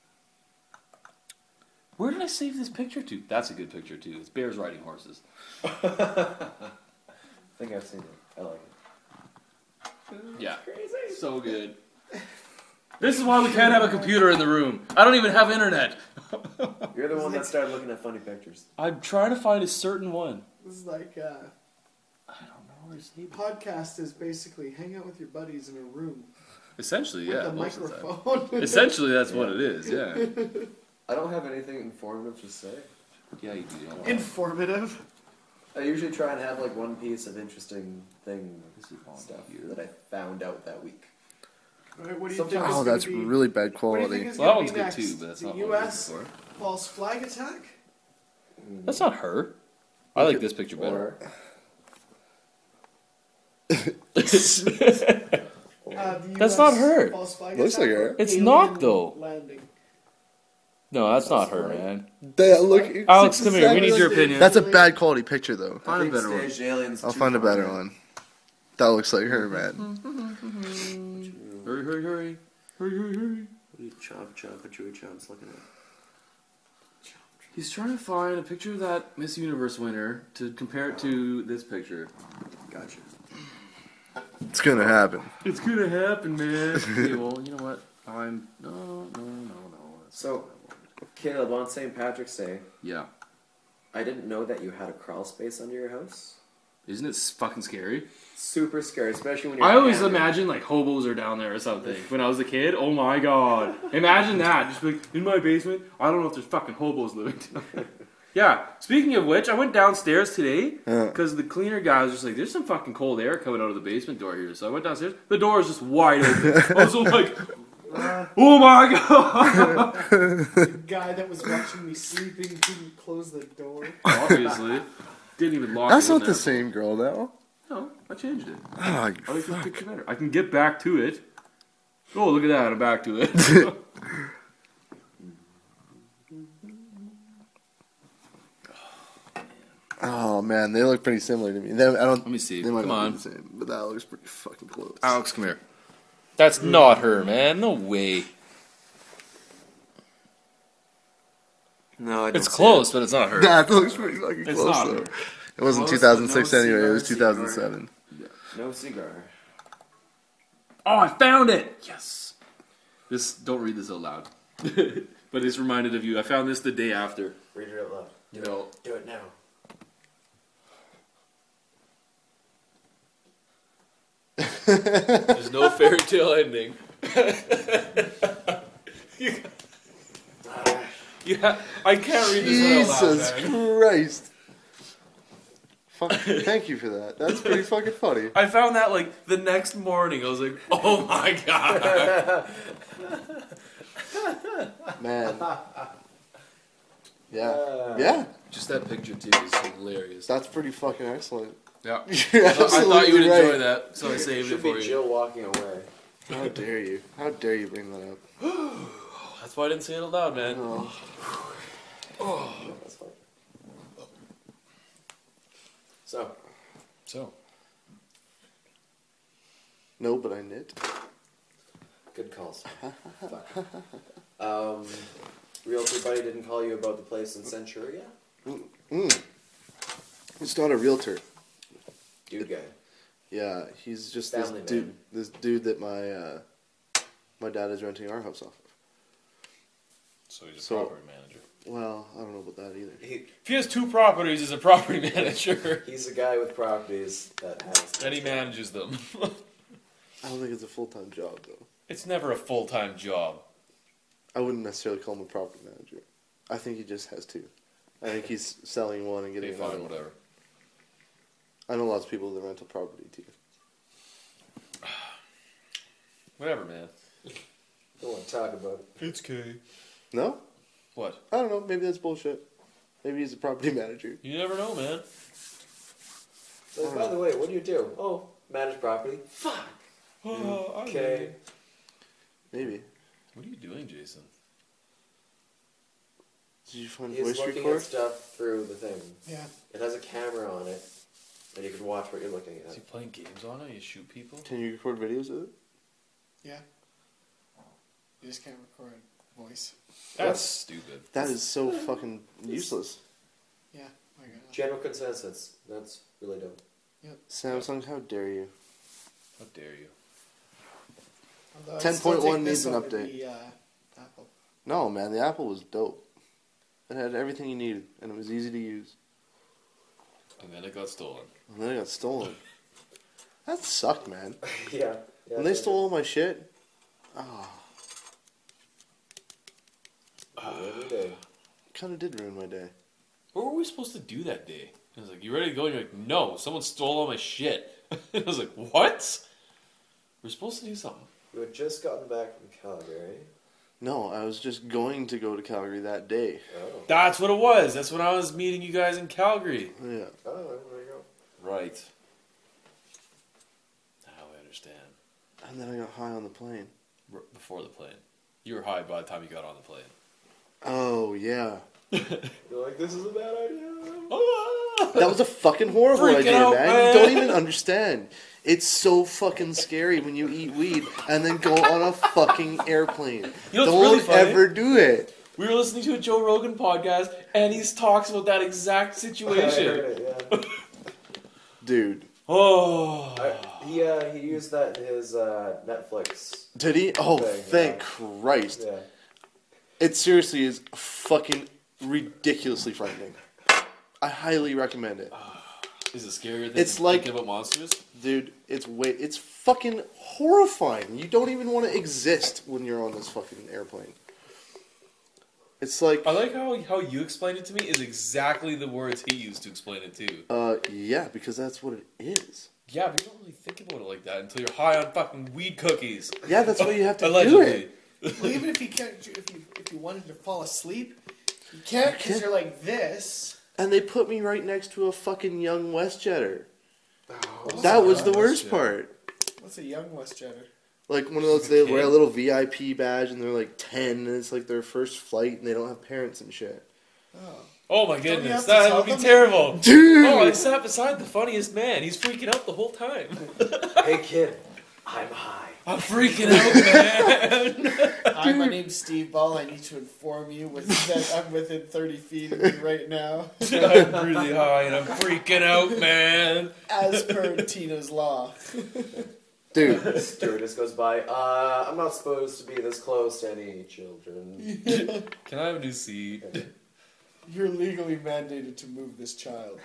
Where did I save this picture to? That's a good picture, too. It's bears riding horses. I think I've seen it. I like it. Yeah. So good. This is why we can't have a computer in the room. I don't even have internet. You're the one that started looking at funny pictures. I'm trying to find a certain one. This is like I don't know where to save it. podcast is basically hang out with your buddies in a room Essentially, with yeah. a most of the time. microphone. Essentially, that's what it is, yeah. I don't have anything informative to say. Yeah, you do. Informative. I usually try and have like one piece of interesting thing This is on stuff here. that I found out that week. All right, what do you Sometimes- think? Oh, is that's gonna be, really bad What do you quality. think is Well, that gonna one's be good next? too, but that's the not what I'm U.S. looking false flag attack. That's not her. I like this picture better. Or The That's US not her. False flag Looks attack like her. or It's alien not, though. Landing. No, that's not her, man. That look. Alex, come here. We need your opinion. That's a bad quality picture, though. Find a better one. staged aliens. I'll too find a far. better one. That looks like her, man. Hurry, hurry, hurry. Hurry, hurry, hurry. What are you chomp chomp a chewy chomps looking at? He's trying to find a picture of that Miss Universe winner to compare it to this picture. Gotcha. It's gonna happen. It's gonna happen, man. Okay, well, you know what? No. So, Caleb, on St. Patrick's Day, Yeah. I didn't know that you had a crawl space under your house. Isn't it fucking scary? Super scary, especially when you're I always camping. imagine like hobos are down there or something. When I was a kid, oh my god. Imagine that. Just like, in my basement, I don't know if there's fucking hobos living down there. Yeah, speaking of which, I went downstairs today because the cleaner guy was just like, there's some fucking cold air coming out of the basement door here. So I went downstairs. The door is just wide open. I was like, oh my god. The guy that was watching me sleeping didn't close the door. Obviously. Didn't even lock That's it in not the there. same girl now. No, I changed it. Oh, I like this picture better. I can get back to it. Oh, look at that. I'm back to it. oh man, they look pretty similar to me. I don't. Let me see. They might Come not on. be the same, but that looks pretty fucking close. Alex, come here. That's not her, man. No way. No, I don't It's see close, but it's not her. That looks pretty fucking It's close not though. her. It wasn't Close, 2006 but no anyway. It was cigar, 2007. it. No cigar. Oh, I found it! Yes. Don't read this out loud. But it's reminded of you. I found this the day after. Read it out loud. You know. Do it now. There's no fairy tale ending. Yeah, I can't read this out loud, Jesus man. Christ! Fuck, thank you for that. That's pretty fucking funny. I found that like the next morning. I was like, oh my god. Man. Yeah. Just that picture too is hilarious. That's pretty fucking excellent. Yeah. You're I thought you would absolutely enjoy right. that, so I saved it Should for be you. Jill walking away. How dare you? How dare you bring that up? That's why I didn't say it out loud, man. Oh. That's fine. So, So. No, but I knit. good calls. Fuck. Realtor buddy didn't call you about the place in Centuria? It's not a realtor. Dude guy. Yeah, he's just Family this dude. man. This dude that my dad is renting our house off of. So he's a So- property manager. Well, I don't know about that either. If he has 2 properties, he's a property manager. He's a guy with properties that has... And he manages them. I don't think it's a full-time job though. It's never a full-time job. I wouldn't necessarily call him a property manager. I think he just has 2. I think he's selling one and getting Okay, another fine, one. whatever. I know lots of people that rent a property too. Whatever, man. Don't want to talk about it. It's K. No? What? I don't know. Maybe that's bullshit. Maybe he's a property manager. You never know, man. So, by the way, what do you do? Oh, manage property. Oh, Okay. Maybe. What are you doing, Jason? Did you find He's voice looking record? at stuff through the thing. Yeah. It has a camera on it, and you can watch what you're looking Is at. he playing games on it? You shoot people? Can you record videos of it? Yeah. You just can't record voice. That's stupid. That is so fucking useless. Yeah. I got it. General consensus. That's really dumb. Samsung, how dare you? How dare you? Although I'd 10.1 still take needs this an over update. The, Apple. No, man, the Apple was dope. It had everything you needed, and it was easy to use. And then it got stolen. And then it got stolen. That sucked, man. Yeah. When they stole all my shit, Every day. kind of did ruin my day. What were we supposed to do that day? I was like, you ready to go? And you're like, no, someone stole all my shit. I was like, what? We're supposed to do something. You had just gotten back from Calgary. No, I was just going to go to Calgary that day. Oh. That's what it was. That's when I was meeting you guys in Calgary. Yeah. Oh, there you go. Right. Now I understand. And then I got high on the plane. Before the plane. You were high by the time you got on the plane. Oh, yeah. You're like, this is a bad idea. That was a fucking horrible Freaking idea, out, man. man. You don't even understand. It's so fucking scary when you eat weed and then go on a fucking airplane. You know what's Don't really funny? ever do it. We were listening to a Joe Rogan podcast, and he talks about that exact I situation. heard it, yeah. Dude, Oh. He used that in his Netflix. Did he? Oh, Thing, thank yeah. Christ. Yeah. It seriously is fucking ridiculously frightening. I highly recommend it. Is it scarier than It's like- thinking about monsters? Dude, it's fucking horrifying. You don't even want to exist when you're on this fucking airplane. It's like, I like how you explained it to me is exactly the words he used to explain it too. yeah, because that's what it is. Yeah, but you don't really think about it like that until you're high on fucking weed cookies. Yeah, that's why you have to do Allegedly. it. Well, even if you can't, if you wanted to fall asleep, you can't because you're like this. And they put me right next to a fucking young WestJetter. What's That a was young the worst WestJetter? part. What's a young WestJetter? Like one of those, they wear a little VIP badge and they're like 10 and it's like their first flight and they don't have parents and shit. Oh. Oh my you goodness, have to that tell would be them? terrible. Dude! Oh, I sat beside the funniest man. He's freaking out the whole time. Hey kid, I'm high. I'm freaking out, man. Hi, my name's Steve Ball. I need to inform you that I'm within 30 feet of you right now, I'm really high and I'm freaking out, man. as per Tina's law. Dude, Stewardess goes by. I'm not supposed to be this close to any children. Can I have a new seat? You're legally mandated to move this child.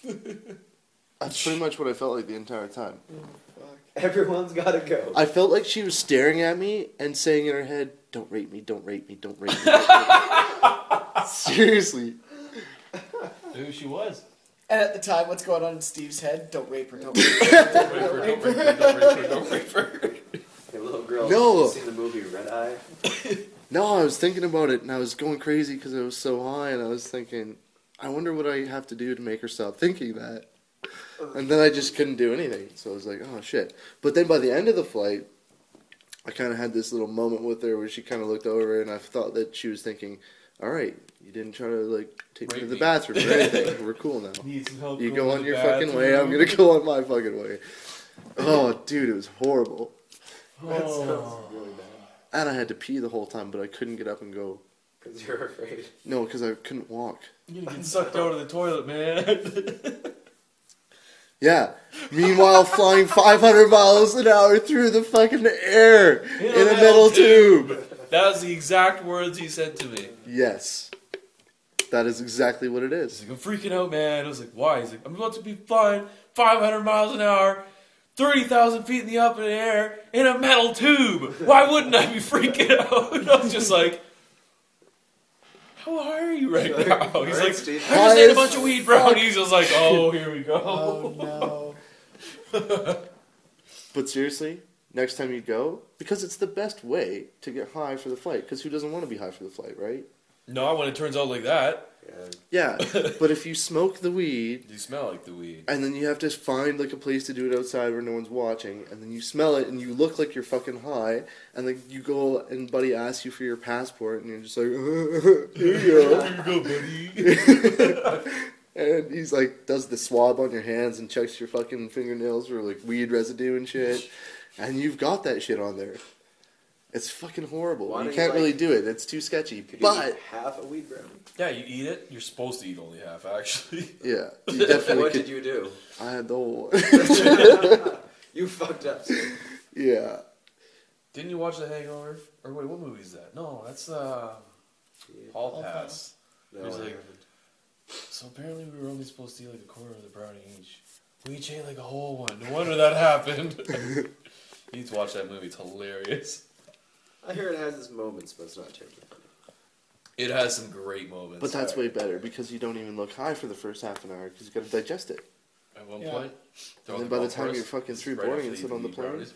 that's pretty much what I felt like the entire time. Fuck. Everyone's gotta go. I felt like she was staring at me and saying in her head, "Don't rape me, don't rape me, don't rape me." Don't rape me." Seriously. Maybe she was. And at the time, what's going on in Steve's head? Don't rape her, don't rape her. Don't rape her, don't rape her, don't rape her, don't rape her. Hey, little girl. No. You seen the movie Red Eye? No, I was thinking about it and I was going crazy because I was so high and I was thinking, I wonder what I have to do to make her stop thinking that. And then I just couldn't do anything. So I was like, oh shit. But then by the end of the flight, I kind of had this little moment with her where she kind of looked over and I thought that she was thinking, all right, you didn't try to like take me to Rape the me. bathroom or anything. We're cool now. Need some help You going go to on the your fucking bathroom? way, I'm going to go on my fucking way. Oh, dude, it was horrible. That sounds Oh. really bad. And I had to pee the whole time, but I couldn't get up and go. Because you're afraid. No, because I couldn't walk. You're gonna get sucked out of the toilet, man. Yeah. Meanwhile, flying 500 miles an hour through the fucking air in a metal tube. That was the exact words he said to me. Yes. That is exactly what it He's is. like, I'm freaking out, man. I was like, why? He's like, I'm about to be flying 500 miles an hour, 30,000 feet in the up in the air, in a metal tube. Why wouldn't I be freaking out? And I was just like, how high are you right now? He's Alright, like, Steve. I just ate a High bunch as of weed brownies. I was like, oh, here we go. Oh no. But seriously, next time you go, because it's the best way to get high for the flight, because who doesn't want to be high for the flight, right? No, when it turns out like that, Yeah. Yeah, but if you smoke the weed, you smell like the weed. and then you have to find like a place to do it outside where no one's watching, and then you smell it and you look like you're fucking high, and like you go and buddy asks you for your passport, and you're just like, here you go. Here you go, buddy. And he's like, does the swab on your hands and checks your fucking fingernails for like weed residue and shit, and you've got that shit on there. It's fucking horrible. Why You don't can't you, really like- do it. It's too sketchy. Could you But eat half a weed brownie? Yeah, you eat it. You're supposed to eat only half, actually. yeah, you definitely What could. did you do? I had the whole one. You fucked up, Steve. Yeah. Didn't you watch The Hangover? Or wait, what movie is that? No, that's Hall Hall Pass. No, He's I like- haven't. So apparently we were only supposed to eat like a quarter of the brownie each. We each ate like a whole one. No wonder that happened. You need to watch that movie. It's hilarious. I hear it has its moments, but it's not terribly funny. It has some great moments. But that's way better because you don't even look high for the first half an hour because you got to digest it. At one Yeah. point. And then by the time you're fucking through boarding and sit on the plane.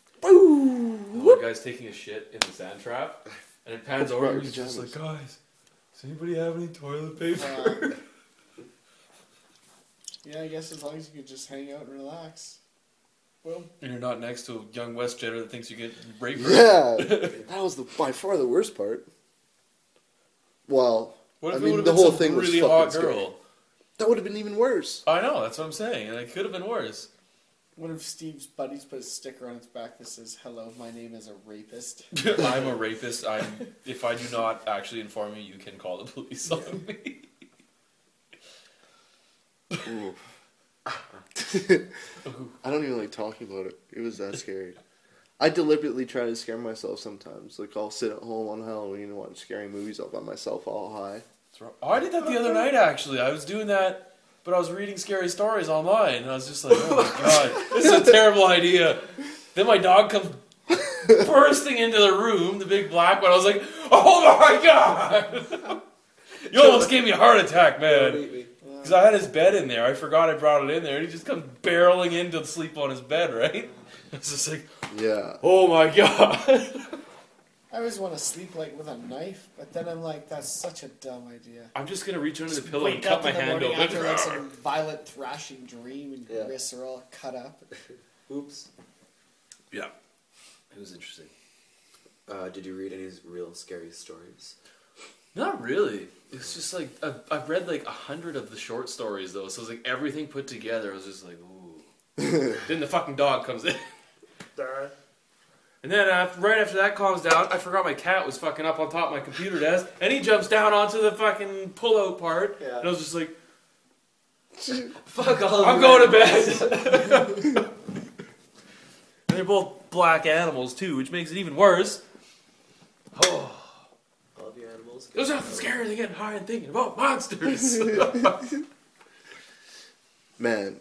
And one guy's taking a shit in the sand trap, and it pans Oh, over right, and he's just like, pajamas. guys, does anybody have any toilet paper? Yeah, I guess as long as you could just hang out and relax. Well, And you're not next to a young WestJetter that thinks you get raped. Yeah. That was by far the worst part. Well, What I if mean, it would the have whole been thing some was really fucking hot scary. girl? that would have been even worse. I know, that's what I'm saying. And it could have been worse. what if Steve's buddies put a sticker on its back that says, "Hello, my name is a rapist"? I'm a rapist. If I do not actually inform you, you can call the police on me. Ooh. I don't even like talking about it. It was that scary. I deliberately try to scare myself sometimes. Like, I'll sit at home on Halloween and watch scary movies all by myself all high. Oh, I did that the other night, actually. I was doing that, but I was reading scary stories online, and I was just like, oh my god, this is a terrible idea. Then my dog comes bursting into the room, the big black one. I was like, oh my god! You almost gave me a heart attack, man. Because I had his bed in there. I forgot I brought it in there, and he just comes barreling in to sleep on his bed, right? It's just like, Yeah. oh my god. I always want to sleep like with a knife, but then I'm like, that's such a dumb idea. I'm just going to reach under the pillow and Wake cut up my in the hand morning open. after like some violent thrashing dream, and your Yeah. wrists are all cut up. Oops. Yeah. It was interesting. Did you read any real scary stories? Not really. It's just like I've read like 100 of the short stories though, so it's like everything put together. I was just like, ooh. Then the fucking dog comes in, and then right after that calms down, I forgot my cat was fucking up on top of my computer desk, and he jumps down onto the fucking pull-out part, Yeah. and I was just like, Fuck all I'm going to bed. And they're both black animals too, which makes it even worse. Oh. All of your animals. There's nothing scarier than getting high and thinking about monsters. Man.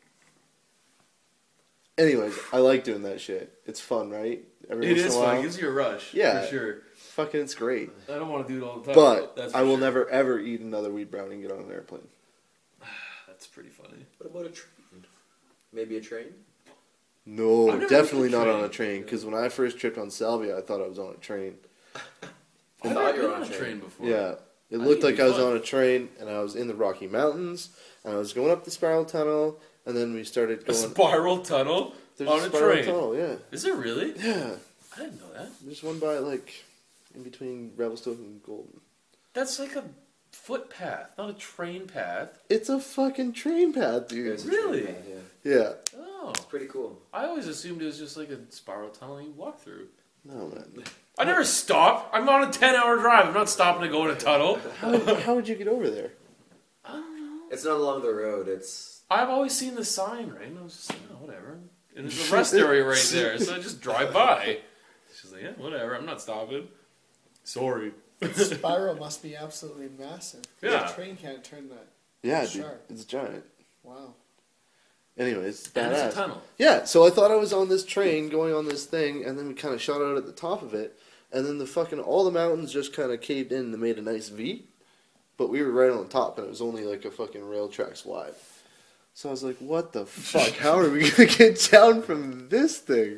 Anyways, I like doing that shit. It's fun, right? Every It once in is a fun. while. It gives you a rush. Yeah. For sure. Fucking, it's great. I don't want to do it all the time. But that's I for will sure. never ever eat another weed brownie and get on an airplane. That's pretty funny. What about a train? Maybe a train? No, I've never definitely been on not a on a train. train. Because when I first tripped on Salvia, I thought I was on a train. I've thought never you been were on on a a train before. Yeah. It I looked think like it'd I be was fun. on a train, and I was in the Rocky Mountains, and I was going up the spiral tunnel, and then we started A going... spiral tunnel There's on a a spiral train. tunnel, yeah. Is it really? Yeah. I didn't know that. There's one by, like, in between Revelstoke and Golden. That's like a footpath, not a train path. It's a fucking train path, dude. There's a Really? train, yeah. Yeah. Oh. It's pretty cool. I always assumed it was just like a spiral tunnel you walk through. No, man. I never stop. I'm on a 10-hour drive. I'm not stopping to go in a tunnel. How would you get over there? I don't know. It's not along the road. It's I've always seen the sign, right? And I was just like, oh, whatever. And there's a rest area right there, so I just drive by. She's like, yeah, whatever. I'm not stopping. Sorry. Spiral must be absolutely massive. Yeah. The train can't turn that. Yeah, dude. Sharp. It's giant. Wow. Anyways, And it's a badass. tunnel. Yeah, so I thought I was on this train going on this thing, and then we kind of shot out at the top of it, and then all the mountains just kind of caved in and made a nice V, but we were right on top, and it was only like a fucking rail tracks wide. So I was like, what the fuck? How are we going to get down from this thing?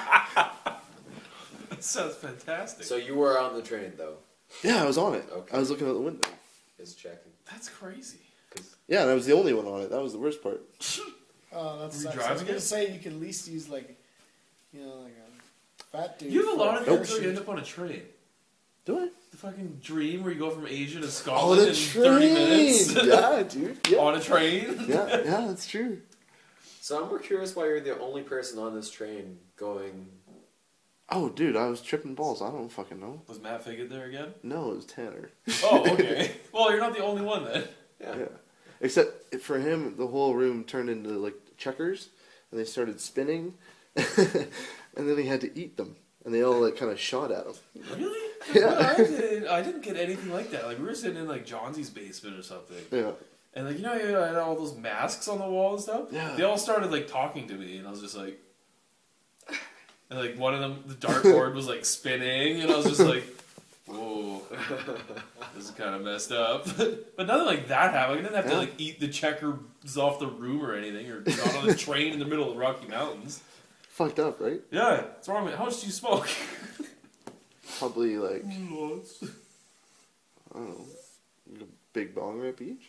That sounds fantastic. so you were on the train though. Yeah, I was on it. Okay. I was looking out the window. Is checking. That's crazy. Yeah, and I was the only one on it. That was the worst part. Oh, that Were you sucks. I was driving gonna it? say you could at least use like, like a fat dude. You have a for lot of parachute. things where you end up on a train. Do I? The fucking dream where you go from Asia to On Scotland a in train! 30 minutes. Yeah, dude. Yeah. On a train. Yeah, that's true. So I'm more curious why you're the only person on this train going. Oh, dude, I was tripping balls. I don't fucking know. Was Matt Figget there again? No, it was Tanner. Oh, okay. Well, you're not the only one then. Yeah. Yeah. Except for him, the whole room turned into like checkers, and they started spinning, and then he had to eat them, and they all like kind of shot at him. Really? Yeah. No, I didn't get anything like that. Like, we were sitting in, like, Johnsie's basement or something. Yeah. And, like, you know, you had all those masks on the wall and stuff? Yeah. They all started, like, talking to me, and I was just like... And, like, one of them, the dartboard was, like, spinning, and I was just like... Whoa. This is kind of messed up. But nothing like that happened. I didn't have to, like, eat the checkers off the room or anything, or got on a train in the middle of the Rocky Mountains. Fucked up, right? Yeah. What's wrong with it? How much do you smoke? Probably like, Lots. I don't know, a big bong rip each?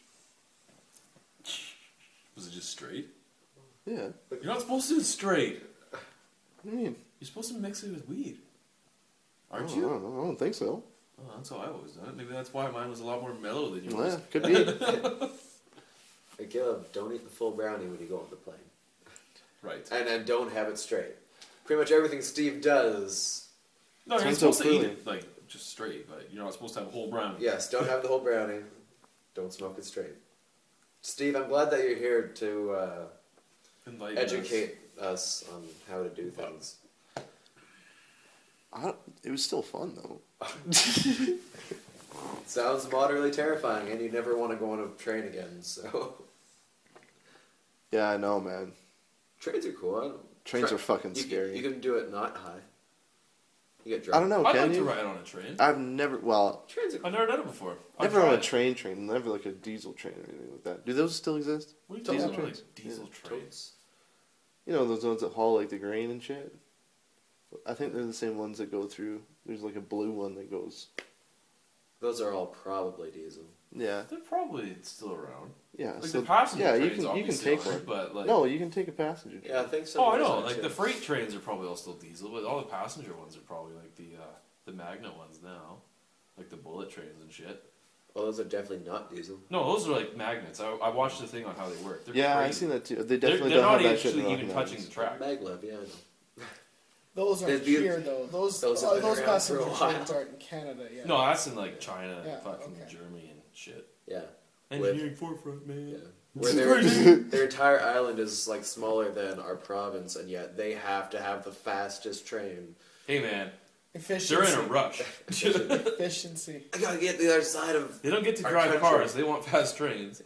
Was it just straight? Yeah. You're not supposed to do it straight. What do you mean? You're supposed to mix it with weed. Aren't I you? don't know. I don't think so. Oh, that's how I always done it. Maybe that's why mine was a lot more mellow than yours. Well, yeah, could be. Hey, Caleb, don't eat the full brownie when you go on the plane. Right. And don't have it straight. Pretty much everything Steve does. No, you're Sounds supposed so to eat clean. it, like, just straight, but you're not supposed to have a whole brownie. Yes, don't have the whole brownie. Don't smoke it straight. Steve, I'm glad that you're here to Enlighten educate us on how to do things. It was still fun though. Sounds moderately terrifying, and you never want to go on a train again. So Yeah, I know, man. trains are cool. I don't, Trains are fucking you scary. You can do it not high. You get I drunk. don't know. I'd Can like to you? ride on a train. I've never. Well, Trains are cool. I've never done it before. I've never on a tried. train. Never like a diesel train or anything like that. Do those still exist? What are you Diesel talking about? trains? Like diesel Yeah. trains? You know those ones that haul like the grain and shit. I think they're the same ones that go through. There's like a blue one that goes. Those are all probably diesel. Yeah, They're probably still around. yeah. Like so the passenger yeah, trains you can obviously take aren't, one. but like No, you can take a passenger train. Yeah, I think so. oh, I know. Like the freight trains are probably all still diesel, but all the passenger ones are probably like the magnet ones now, like the bullet trains and shit. Well, those are definitely not diesel. No, those are like magnets. I watched the thing on how they work. They're Yeah, crazy. I've seen that too. They They're, definitely they're don't not have that shit in actually even Rocky touching Mountains. Oh, the track. Maglev, yeah, I know. Those aren't It'd be- here though. Those those have been those around passenger for a while. trains aren't in Canada yet. No, that's in like China, Yeah, fucking okay. Germany and shit. Yeah. Engineering forefront, man. Yeah. Where their entire island is like smaller than our province, and yet they have to have the fastest train. Hey man, Efficiency. they're in a rush. Efficiency. I gotta get to the other side of. They don't get to Our drive country. cars. They want fast trains.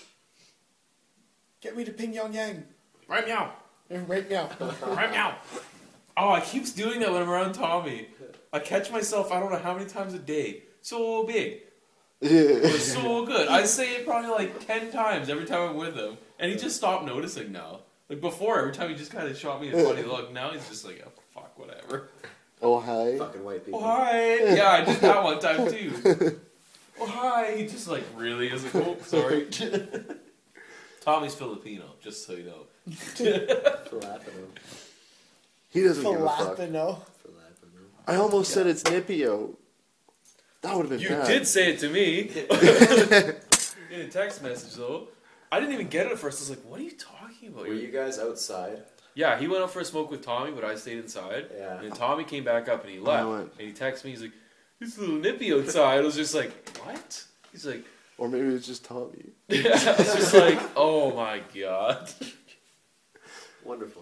Get me to Pyongyang. Right now. Right now. Right now. Oh, I keep doing that when I'm around Tommy. I catch myself, I don't know how many times a day. So big. Or so good. I say it probably like 10 times every time I'm with him. And he just stopped noticing now. Like before, every time he just kind of shot me a funny look. Now he's just like, oh, fuck, whatever. Oh hi. Fucking white people. Oh, hi. Yeah, I did that one time too. Oh, hi. He just like really is like, oh, sorry. Tommy's Filipino, just so you know. Falafel. He doesn't give a fuck. Falafel. Falafel. I almost said it's Nipio. That would have been You bad. did say it to me in a text message, though. I didn't even get it at first. I was like, "What are you talking about?" Were you guys outside? Yeah, he went out for a smoke with Tommy, but I stayed inside. Yeah. And then Tommy came back up and he left. went. And he texted me. He's like, "It's a little nippy outside." I was just like, "What?" He's like, Or maybe it was just Tommy. "Yeah." I was just like, "Oh my god." Wonderful.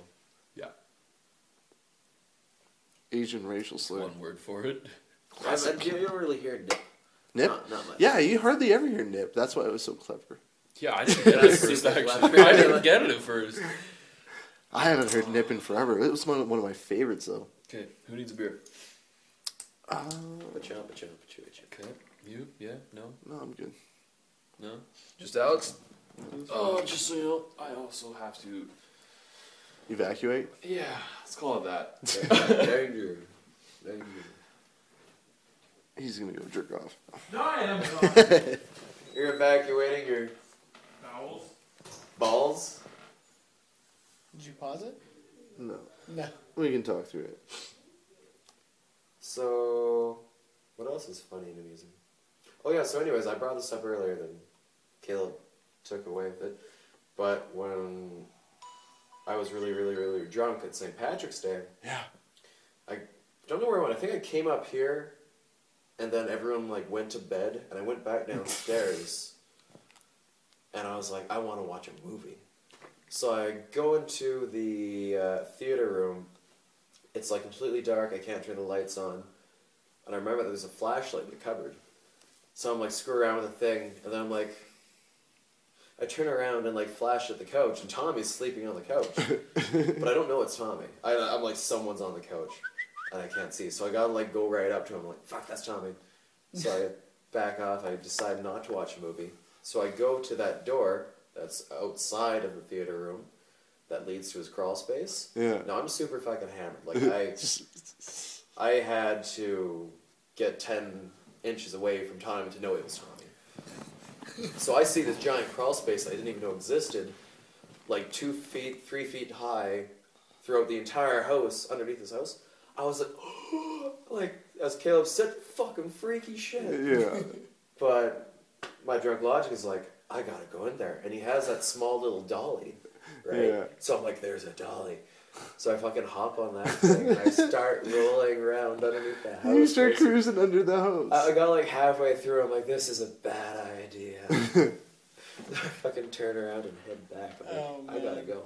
Asian racial slur. One word for it. You don't really hear nip. Nip? Not much. Yeah, you hardly ever hear nip. That's why it was so clever. Yeah, I didn't get it at That's first. just like Actually, I didn't get it at first. I haven't heard nip in forever. It was one of my favorites though. Okay, who needs a beer? Pacham. Okay, you? Yeah? No? No, I'm good. No? Just Alex? Oh, just so you know, I also have to. Evacuate? Yeah, let's call it that. Danger. He's gonna go jerk off. No, I am not. You're evacuating your Bowels? balls? Did you pause it? No. No. We can talk through it. So, what else is funny and amusing? Oh yeah, so anyways, I brought this up earlier, then Caleb took away with it. But when I was really, really, really drunk at St. Patrick's Day, Yeah. I don't know where I went. I think I came up here, and then everyone like went to bed, and I went back downstairs, and I was like, I want to watch a movie. So I go into the theater room. It's like completely dark. I can't turn the lights on, and I remember there's a flashlight in the cupboard. So I'm like screw around with the thing, and then I'm like, I turn around and like flash at the couch, and Tommy's sleeping on the couch, but I don't know it's Tommy. I'm like someone's on the couch, and I can't see. So I gotta like go right up to him, like fuck, that's Tommy. So I back off. I decide not to watch a movie. So I go to that door that's outside of the theater room that leads to his crawl space. Yeah. Now I'm super fucking hammered. Like I had to get 10 inches away from Tommy to know it was Tommy. So I see this giant crawl space that I didn't even know existed, like 2 feet, 3 feet high, throughout the entire house, underneath his house. I was like, like, as Caleb said, fucking freaky shit. Yeah. But my drunk logic is like, I gotta go in there. And he has that small little dolly, right? Yeah. So I'm like, there's a dolly. So I fucking hop on that thing and I start rolling around underneath the house. You start cruising under the house. I got like halfway through, I'm like, this is a bad idea. I fucking turn around and head back. I'm like, Oh, I gotta man. go.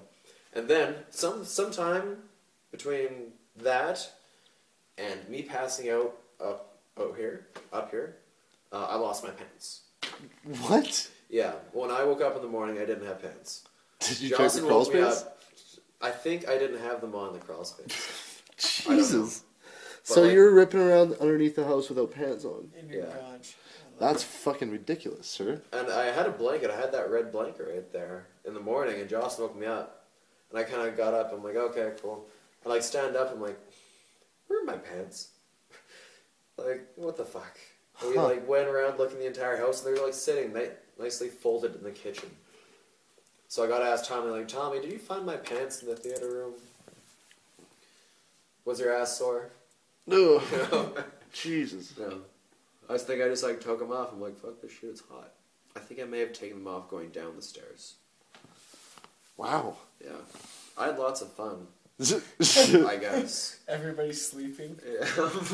And then sometime between that and me passing out up here, I lost my pants. What? Yeah, when I woke up in the morning, I didn't have pants. Did you check Jocelyn the crawl woke me space? up. I think I didn't have them on the crawl space. Jesus. But So like- you're ripping around underneath the house without pants on? In your Yeah. garage. That's fucking ridiculous, sir. And I had a blanket. I had that red blanket right there in the morning, and Joss woke me up. And I kind of got up. I'm like, okay, cool. I like stand up. I'm like, where are my pants? Like, what the fuck? And we like went around looking the entire house, and they were like sitting nicely folded in the kitchen. So I got to ask Tommy, like, Tommy, did you find my pants in the theater room? Was your ass sore? No. No. Jesus. No. I think I just like took them off. I'm like, fuck this shit, it's hot. I think I may have taken them off going down the stairs. Wow. Yeah. I had lots of fun, I I guess. Everybody's sleeping. Yeah.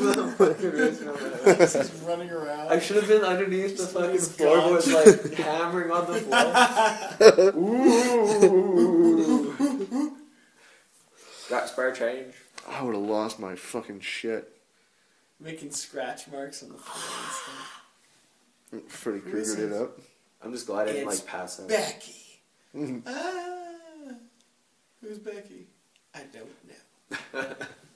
He's running around. I should have been underneath the fucking He's floorboards, gone. like hammering on the floor. Ooh. Got spare change. I would have lost my fucking shit. Making scratch marks on the floor and stuff. Freddy Who is Krueger it it? up. I'm just glad I didn't It's like pass out. Becky. Mhm. Who's Becky? I don't know.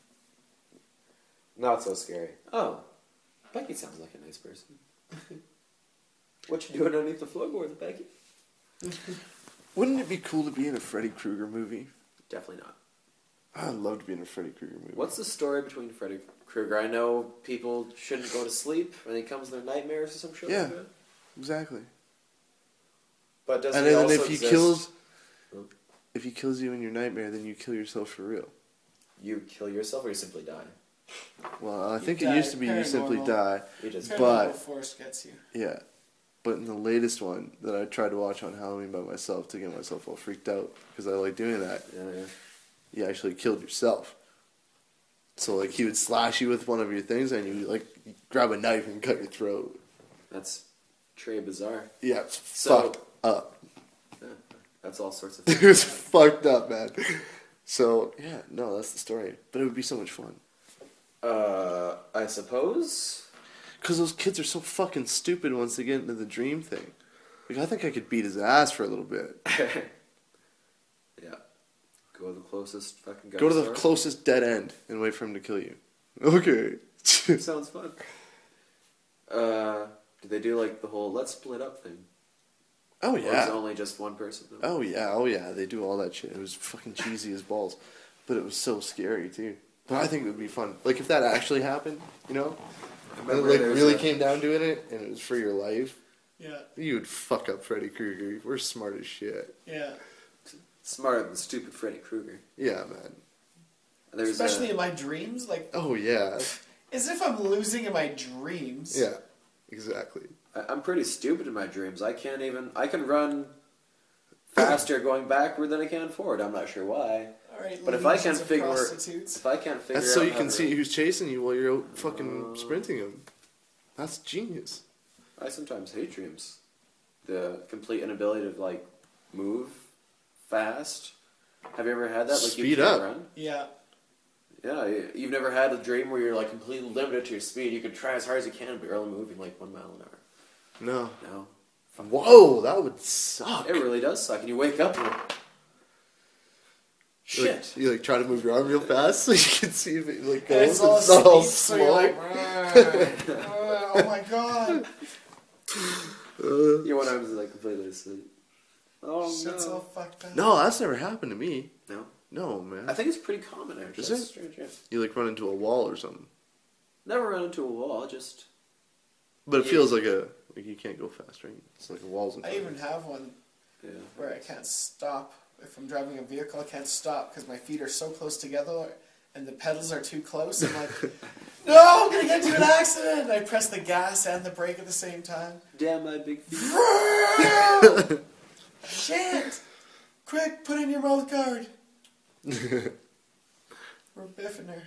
Not so scary. Oh, Becky sounds like a nice person. What you doing underneath the floorboards, Becky? Wouldn't it be cool to be in a Freddy Krueger movie? Definitely not. I'd love to be in a Freddy Krueger movie. What's the story between Freddy Krueger? I know people shouldn't go to sleep and he comes in their nightmares or some shit Yeah. like that. Exactly. But does And he then also if he exist? kills you in your nightmare, then you kill yourself for real. You kill yourself or you simply die? Well, I think You it used die. to be you simply Paranormal. die. You just But- Paranormal force gets you. Yeah. But in the latest one that I tried to watch on Halloween by myself to get myself all freaked out because I like doing that, yeah. you actually killed yourself. So like he would slash you with one of your things and you like grab a knife and cut your throat. That's très bizarre. Yeah, it's So- fucked up. Yeah, that's all sorts of It things. was fucked up, man. So yeah, no, that's the story. But it would be so much fun. I suppose. Because those kids are so fucking stupid once they get into the dream thing. Like, I think I could beat his ass for a little bit. Yeah. Go to the closest fucking gun Go to the store. closest dead end and wait for him to kill you. Okay. Sounds fun. Did they do like the whole let's split up thing? Oh Or is it yeah. only just one person? Oh yeah. They do all that shit. It was fucking cheesy as balls. But it was so scary too. But I think it would be fun. Like if that actually happened, you know? And it remember like there was really a- came down to it and it was for your life. Yeah, You would fuck up Freddy Krueger. We're smart as shit. yeah. Smarter than stupid Freddy Krueger. Yeah, man. And there's Especially in my dreams, like Oh yeah. as if I'm losing in my dreams. Yeah. Exactly. I'm pretty stupid in my dreams. I can run faster going backward than I can forward. I'm not sure why. All right, But if I legions can't of figure prostitutes. if I can't figure That's so out you how can to- see who's chasing you while you're out fucking sprinting him. That's genius. I sometimes hate dreams. The complete inability to like move fast. Have you ever had that? Like you Speed can't up. run? Yeah, Yeah, you've never had a dream where you're like completely limited to your speed. You can try as hard as you can, but you're only moving like 1 mile an hour. No. No, Whoa, that would suck. it really does suck. And you wake up and you're, You, like, shit. you like try to move your arm real fast so you can see if it like and goes. it's all It's not all asleep, so you're slow. like, oh my god, Your one arm is like completely asleep. Oh shit's all no. fucked up. No, that's never happened to me. No, No, man. I think it's pretty common actually. Is That's it? strange, yeah. You like run into a wall or something. Never run into a wall. Just But it Yeah. feels like you can't go fast, right? It's like a wall's in I front. even have one yeah. where I can't stop. If I'm driving a vehicle, I can't stop because my feet are so close together and the pedals are too close. I'm like, no, I'm going to get into an accident. I press the gas and the brake at the same time. Damn my big feet. Shit! Quick, put in your mouth guard. We're biffing her.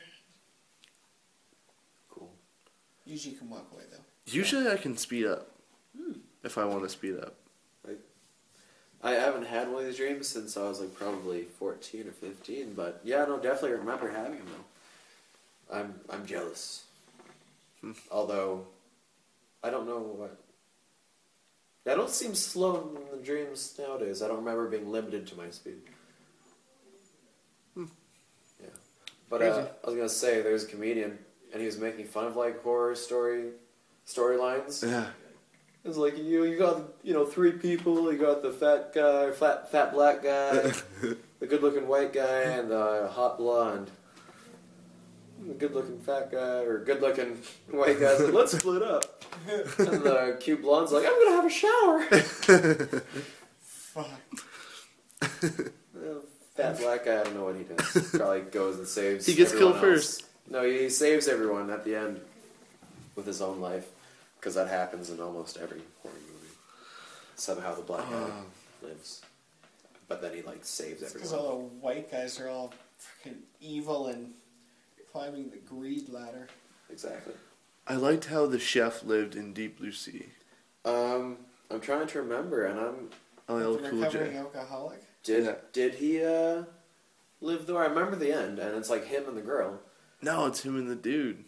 Cool. Usually you can walk away though. Usually I can speed up if I want to speed up. I haven't had one of these dreams since I was like probably 14 or 15, but yeah, no, definitely remember having them though. I'm jealous. Although, I don't know what. I don't seem slow in the dreams nowadays. I don't remember being limited to my speed. Yeah, but I was gonna say there's a comedian and he was making fun of like horror storylines. Yeah. It was like you got 3 people. You got the fat guy, fat black guy, the good-looking white guy, and the hot blonde. The good-looking fat guy or good-looking white guy's like, let's split up. And the cute blonde's like, I'm gonna have a shower. Fuck. Fat black guy, I don't know what he does. Probably goes and saves. He gets killed everyone else. first. No, he saves everyone at the end with his own life. Because that happens in almost every horror movie. Somehow the black guy lives. But then he, like, saves Because everyone. all the white guys are all freaking evil and climbing the greed ladder. Exactly. I liked how the chef lived in Deep Blue Sea. I'm trying to remember, and LL The Cool recovering J. alcoholic. Did he live there? I remember the end, and it's like him and the girl. No, it's him and the dude.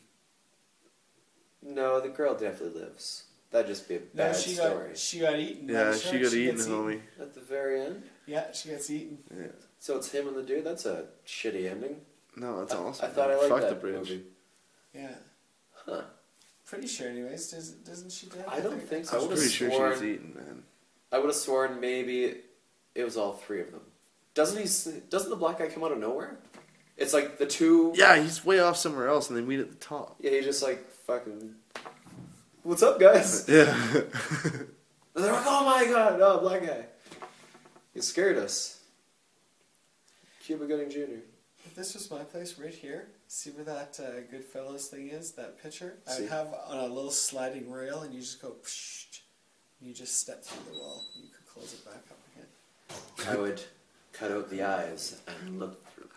No, the girl definitely lives. That'd just be a bad story. She got eaten. Yeah, I'm she sure got eaten, gets homie. At the very end? Yeah, she gets eaten. Yeah. So it's him and the dude? That's a shitty ending. No, that's awesome. I thought I liked Fuck that the bridge. movie. Yeah. Huh. Pretty sure, anyways. Doesn't she die? I don't think so. I I was would have pretty sure she sworn. was eaten, man. I would have sworn maybe it was all 3 of them. Doesn't the black guy come out of nowhere? It's like the 2. Yeah, he's way off somewhere else, and they meet at the top. Yeah, he just like fucking. What's up, guys? Yeah. And they're like, oh my god, oh, black guy. He scared us. Cuba Gooding Jr. If this was my place right here, see where that Goodfellas thing is, that picture? See. I'd have on a little sliding rail, and you just go, psh, and you just step through the wall. You could close it back up again. I would cut out the eyes and look through.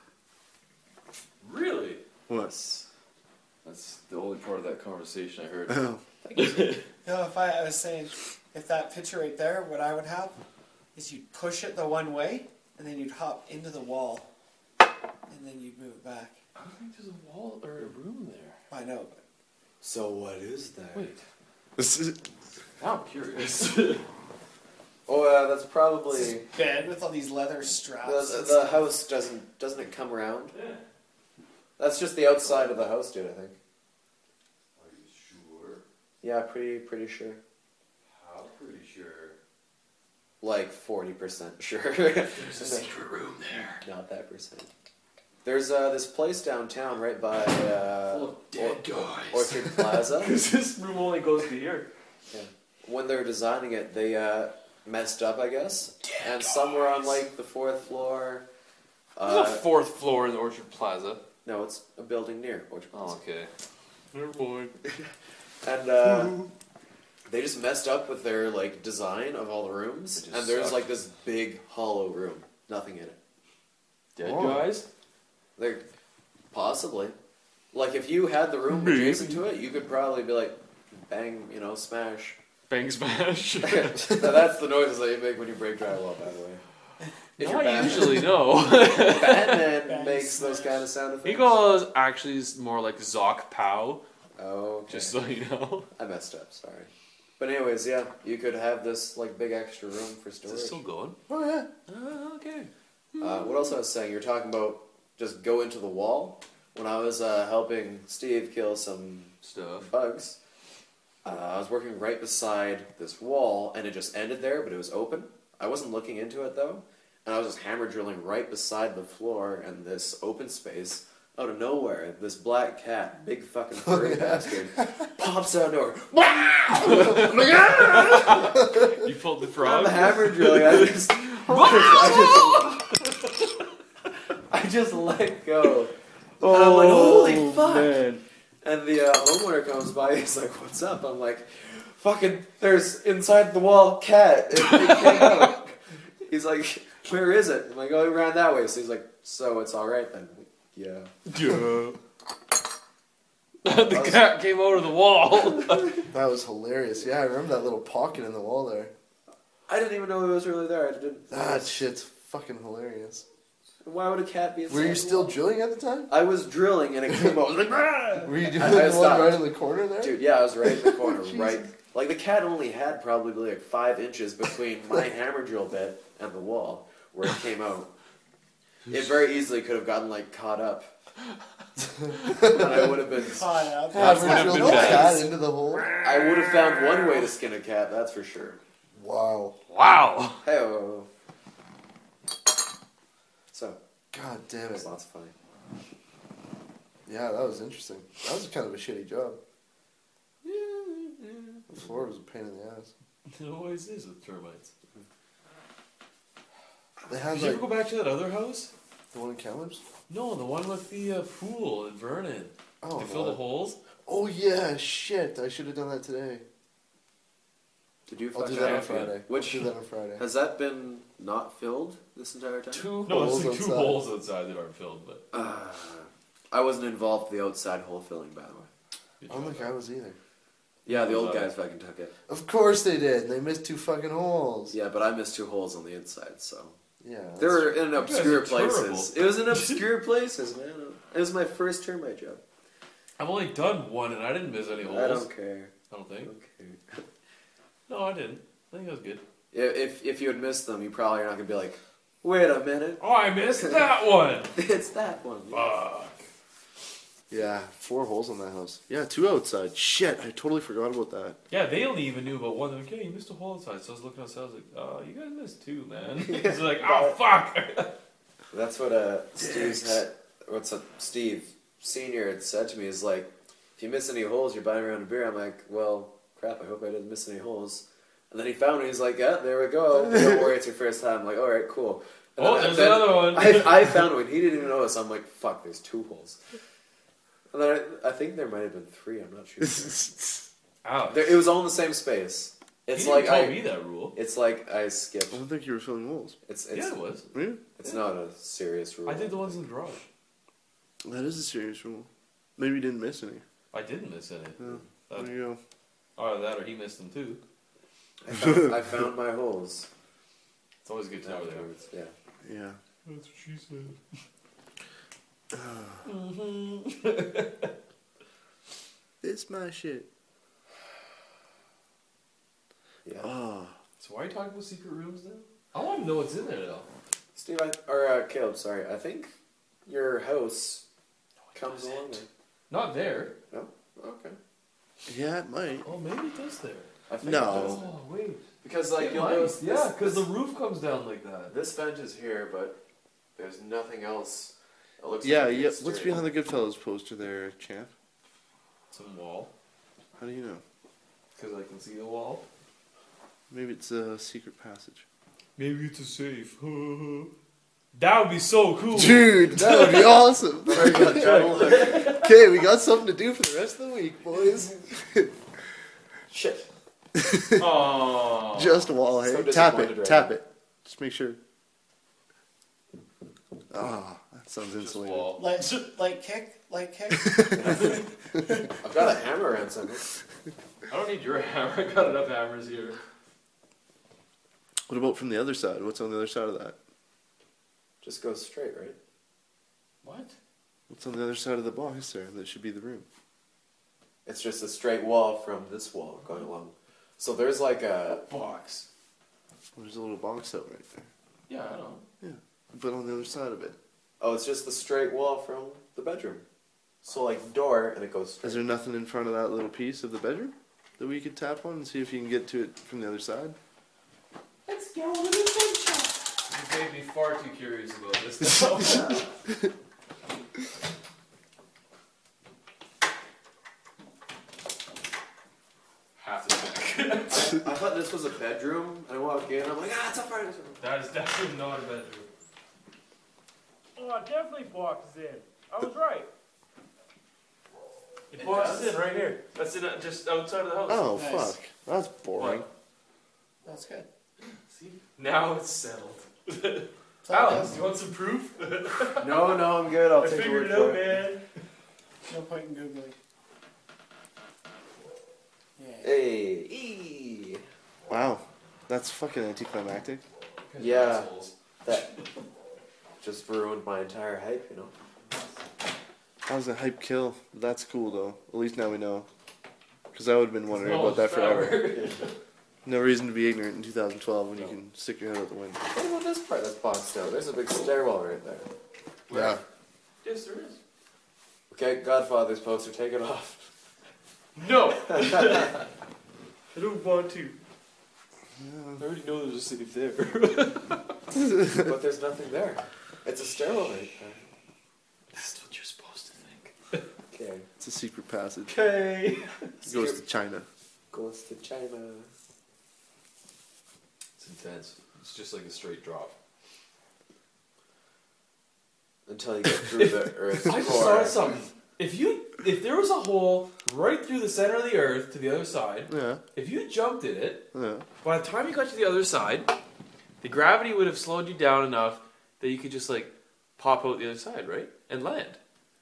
Really? What? That's the only part of that conversation I heard. Oh. No, I was saying, if that picture right there, what I would have is you'd push it the one way, and then you'd hop into the wall, and then you'd move it back. I don't think there's a wall or a room there. I know, but So what is that? Wait, This is- now I'm curious. Oh, that's probably this bed with all these leather straps. the house. Doesn't it come around? Yeah. That's just the outside of the house, dude. I think. Are you sure? Yeah, pretty sure. How pretty sure? Like 40% sure. There's a secret room there. Not that percent. There's this place downtown right by Full of dead guys. Orchard Plaza. Because this room only goes to here. Yeah. When they were designing it, they messed up, I guess. And somewhere on like the 4th floor. There's a 4th floor in the Orchard Plaza. No, it's a building near Orchard Plaza. Oh, okay. Never mind. And they just messed up with their like design of all the rooms. It just And there's sucked. like this big hollow room, nothing in it. Dead Oh. guys? Like, possibly. Like, if you had the room adjacent to it, you could probably be like, bang, smash. Bang smash. Now, that's the noises that you make when you break drywall, by the way. If you're Not Batman. usually, no. Batman Bang makes those smash. kind of sound effects. He goes actually more like Zoc Pow, Oh, okay. just so you know. I messed up, sorry. But anyways, yeah, you could have this, like, big extra room for Is storage. this still going? Oh, yeah. Okay. What else I was saying? You're talking about just go into the wall. When I was helping Steve kill some Stuff. bugs, I was working right beside this wall, and it just ended there, but it was open. I wasn't looking into it, though, and I was just hammer drilling right beside the floor and this open space. Out of nowhere, this black cat, big fucking furry bastard, pops out of nowhere. You pulled the I'm frog? hammer drilling. I just let go. And I'm like, holy fuck! Man. And the homeowner comes by, he's like, what's up? I'm like, fucking, there's inside the wall cat. It came out. He's like, where is it? I'm like, oh, he ran that way. So he's like, so it's alright then? Yeah. Yeah. The cat came out of the wall. That was hilarious. Yeah, I remember that little pocket in the wall there. I didn't even know it was really there. I didn't. That shit's fucking hilarious. Why would a cat be inside? Were you the still wall? drilling at the time? I was drilling and it came out. I was like, "Ah!" Were you doing I the one stopped. right in the corner there? Dude, yeah, I was right in the corner, Jesus. right. Like the cat only had probably like 5 inches between my hammer drill bit and the wall where it came out. It very easily could have gotten like caught up, and I would have been. Caught up. Hammer would have drilled been the bad. cat into the hole. I would have found one way to skin a cat, that's for sure. Wow. Wow. Hey, so God damn it was it. lots of fun. Yeah, that was interesting. That was kind of a shitty job. The floor was a pain in the ass. It always is with termites. They had Did you ever like go back to that other house? the one in Kamloops. No, the one with the pool in Vernon. Oh, They fill the holes. oh yeah, shit! I should have done that today. Did you I'll do fuck that on up? Friday. Which I'll do that on Friday. has that been not filled this entire time? Two No, holes it's like 2 outside. holes outside that aren't filled, but I wasn't involved in the outside hole filling, by the way. good I don't job. think I was either. Yeah, the old Was that- guys fucking took it. Of course they did. They missed 2 fucking holes. Yeah, but I missed 2 holes on the inside, so. Yeah. They were in guys obscure are terrible. places. It was in obscure places, man. It was my first termite job. I've only done one and I didn't miss any holes. I don't care. I don't think. Okay. No, I didn't. I think that was good. If you had missed them, you probably are not gonna be like, wait a minute, Oh, I missed that one. it's that one. Fuck. Yeah, 4 holes on that house. Yeah, 2 outside. Shit, I totally forgot about that. Yeah, they only even knew about one. They're like, yeah, you missed a hole inside. So I was looking outside. I was like, oh, you guys missed 2, man. It's like, oh, fuck. That's what Steve Senior had said to me is like, if you miss any holes, you're buying around a beer. I'm like, well, crap, I hope I didn't miss any holes. And then he found me. He's like, yeah, there we go. Don't worry, it's your first time. I'm like, all right, cool. And Oh, there's another one. I found one. He didn't even notice. I'm like, fuck, there's 2 holes. And then I think there might have been 3. I'm not sure. Ouch. It was all in the same space. It's He like didn't tell me that rule. It's like I I skipped. don't think you were filling holes. It's Yeah, it was. Yeah. It's not a serious rule. I did the ones in the garage. That is a serious rule. Maybe you didn't miss any. I didn't miss any. Yeah. There you go. Either that or he missed them too. I found my holes. It's always good to know where they are. Afterwards, yeah. Yeah. That's what she said. It's my shit. Yeah. Oh. So why are you talking about secret rooms now? I want to know what's in there though. Steve, Caleb, sorry. I think your house comes along there. Not there. No? Okay. Yeah, it might. Oh, maybe it does there. I think No. it does. Oh, wait. Because, like, It you'll might. notice Yeah, because the roof comes down like that. this vent is here, but there's nothing else. It looks Yeah, like yeah. it's What's straight. behind the Goodfellas poster there, champ? Some wall. How do you know? Because I can see the wall. Maybe it's a secret passage. Maybe it's a safe. That would be so cool. Dude, that would be awesome. Very good. Try to look. Okay, we got something to do for the rest of the week, boys. Shit. Aww. Just a wall, hey? So Tap disappointed it, right tap now. it. Just make sure. Ah, that sounds Just insulated. wall. Light kick. I've got a hammer and something. I don't need your hammer. I got enough hammers here. What about from the other side? What's on the other side of that? Just go straight, right? What? What's on the other side of the box there? That should be the room. It's just a straight wall from this wall going along. So there's like a Box. There's a little box out right there. Yeah, I know. Yeah, but on the other side of it. Oh, it's just the straight wall from the bedroom. So like door, and it goes straight. Is there nothing in front of that little piece of the bedroom that we could tap on and see if you can get to it from the other side? Let's go on an adventure. You made me far too curious about this now. Half the back. I thought this was a bedroom, and I walk in, I'm like, it's up right. That is definitely not a bedroom. Oh, it definitely boxes in. I was right. It boxes in right here. That's it, just outside of the house. Oh, Nice. fuck. That's boring. What? That's good. See? Now it's settled. So I Alex, guess you want some proof? No, I'm good. I'll I take your figured word it for out, it. man. no point in googling. Yeah. Hey, ee. Wow. That's fucking anticlimactic. Yeah. That just ruined my entire hype, you know. That was a hype kill. That's cool though. At least now we know. Because I would have been wondering about that forever. No reason to be ignorant in 2012 when you can stick your head out the window. What about this part that's boxed out? There's a big stairwell right there. Yeah. Yes, there is. Okay, Godfather's poster, take it off. No! I don't want to. I already know there's a city there. But there's nothing there. It's a stairwell right there. That's what you're supposed to think. Okay. It's a secret passage. Okay. It goes to China. Goes to China. It's intense. It's just like a straight drop. Until you get through the Earth's I just core. saw something. If there was a hole right through the center of the Earth to the other side, Yeah. if you jumped in it, Yeah. by the time you got to the other side, the gravity would have slowed you down enough that you could just like pop out the other side, right? And land.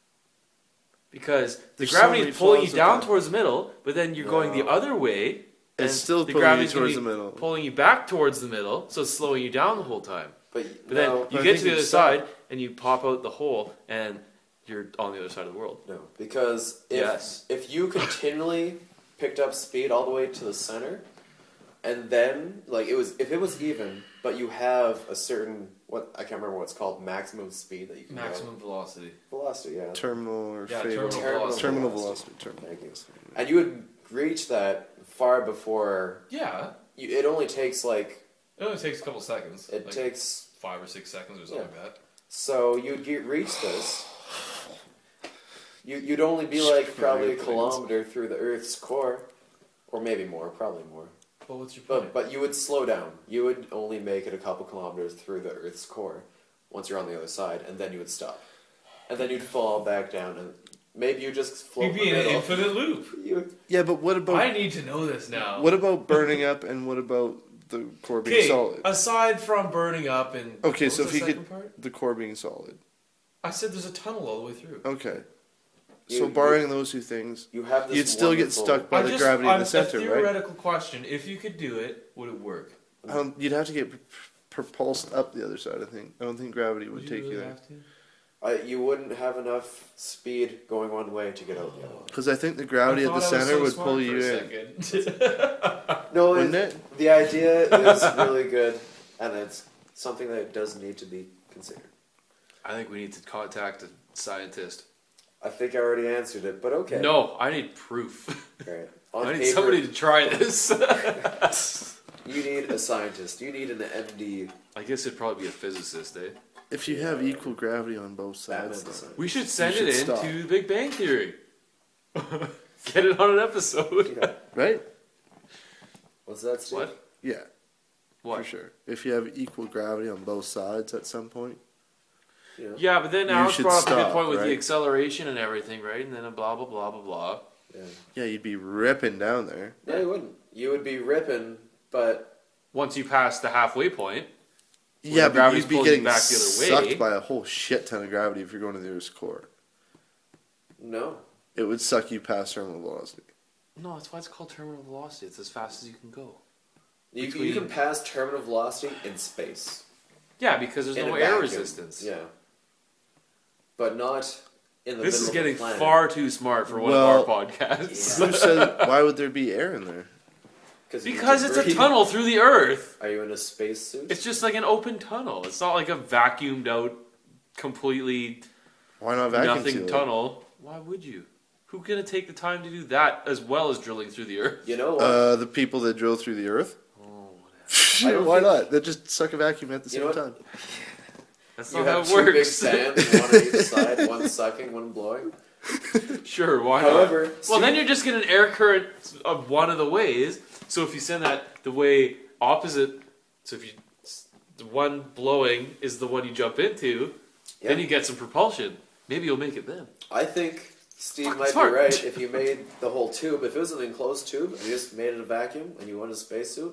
Because the There's so gravity many is pulling you flaws with down that. towards the middle, but then you're going the other way. And It's still the pulling you gravity's gonna towards be the middle. pulling you back towards the middle, so it's slowing you down the whole time. But But then no, you I get think to the you'd other stop. side and you pop out the hole and you're on the other side of the world. no, because if you continually picked up speed all the way to the center, and then if it was even, but you have a certain I can't remember what it's called, maximum speed that you can Maximum velocity. go. Velocity, yeah. Terminal or Yeah, fatal. terminal velocity. Terminal Thank you. velocity. And you would reach that far before. Yeah. It only takes It only takes a couple seconds. it like takes 5 or 6 seconds or something like that. so you'd reach this. You'd only be like probably a kilometer through the Earth's core, or maybe more, probably more. Well, what's your point? But you would slow down. You would only make it a couple kilometers through the Earth's core once you're on the other side, and then you would stop. And then you'd fall back down, and maybe you just float You'd be in in the an middle. infinite loop. Yeah, but what I about need to know this now. what about burning up and what about the core being Okay, solid? aside from burning up and Okay, what so was if the you second part? The core being solid. I said there's a tunnel all the way through. Okay. You- So barring those two things, You have this you'd still get wonderful- stuck by the gravity in the center, a right? theoretical question. If you could do it, would it work? You'd have to get propulsed up the other side. I don't think gravity would you take really you there. have to? You wouldn't have enough speed going one way to get out the other one. Because I think the gravity at the center would pull you in, No, wouldn't it? the idea is really good, and it's something that does need to be considered. I think we need to contact a scientist. I think I already answered it, but okay. No, I need proof. Right. On I need paper, somebody to try this. You need a scientist. You need an MD. I guess it'd probably be a physicist, eh? If you have equal gravity on both Batman sides, the though. scientist. We should send You it should in stop. to The Big Bang Theory. Get it on an episode. Yeah. Right? What's that, Steve? What? Yeah, What? for sure. If you have equal gravity on both sides at some point, Yeah. Yeah, but then You Alex should brought up a good stop, point with the right? acceleration and everything, right? And then a blah, blah, blah, blah, blah. Yeah. yeah, you'd be ripping down there. No, you wouldn't. You would be ripping, but Once you pass the halfway point, Yeah, the but gravity's you'd be pulling you getting back the other way. sucked by a whole shit ton of gravity if you're going to the Earth's core. no. It would suck you past terminal velocity. no, that's why it's called terminal velocity. It's as fast as you can go. You Between- can pass terminal velocity in space. Yeah, because there's In no a air vacuum. resistance. Yeah. But not in the This middle is of getting the planet. far too smart for one Well, of our podcasts. Who said? Why would there be air in there? You Because can it's a breathe. tunnel through the earth. Are you in a space suit? It's just like an open tunnel. It's not like a vacuumed out, completely Why not vacuum nothing seal it? tunnel. Why would you? Who's gonna take the time to do that as well as drilling through the earth? You know what? The people that drill through the Earth. Oh, I don't Why think- not? They just suck a vacuum at the You know same what? time. that's You not how have it two big works. fans, one on each side, one sucking, one blowing. Sure, why However, not? Well, then you're just getting an air current of one of the ways. So if you send that the way opposite, so if you the one blowing is the one you jump into, yeah, then you get some propulsion. Maybe you'll make it then. I think Steve might Smart. be right if you made the whole tube. If it was an enclosed tube and you just made it a vacuum and you went a spacesuit.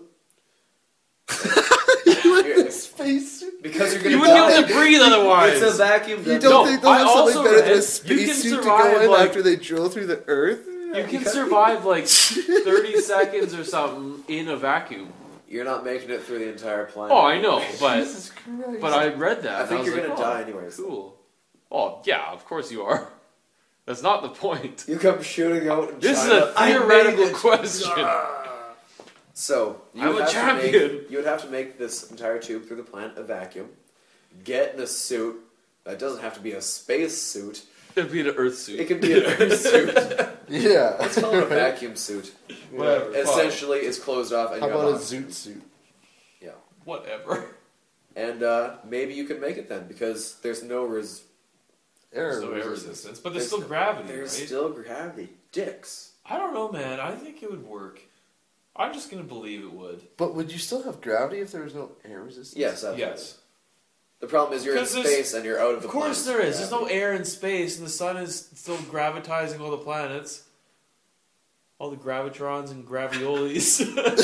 Spacesuit? Because you're You gonna wouldn't be able to breathe otherwise. It's a vacuum. You that- don't No, think they'll I have also something better than a read you can spacesuit to survive, go in like- after they drill through the Earth? You can survive like 30 seconds or something in a vacuum. You're not making it through the entire planet. Oh, I know, Jesus Christ. but I read that. I and think was you're like, gonna oh, die anyways. Cool. Oh yeah, of course you are. That's not the point. You come shooting out in This China. is a theoretical question. So, I'm a champion. You would have to make this entire tube through the plant a vacuum. Get in a suit. That doesn't have to be a space suit. It'd be an Earth suit. It could be an Earth suit. Yeah. Let's call it a vacuum suit. Whatever. Essentially, it's closed off and How you have about a oxygen. zoot suit? Yeah. Whatever. And maybe you could make it then, because there's no Air So air resistance. resistance, but there's still gravity, There's right? still gravity. Dicks. I don't know, man. I think it would work. I'm just gonna believe it would. But would you still have gravity if there was no air resistance? Yes, absolutely. Yes. The problem is you're in 'Cause there's- space and you're out of the Of course planet. there is. There's no air in space, and the sun is still gravitizing all the planets. All the gravitrons and graviolis.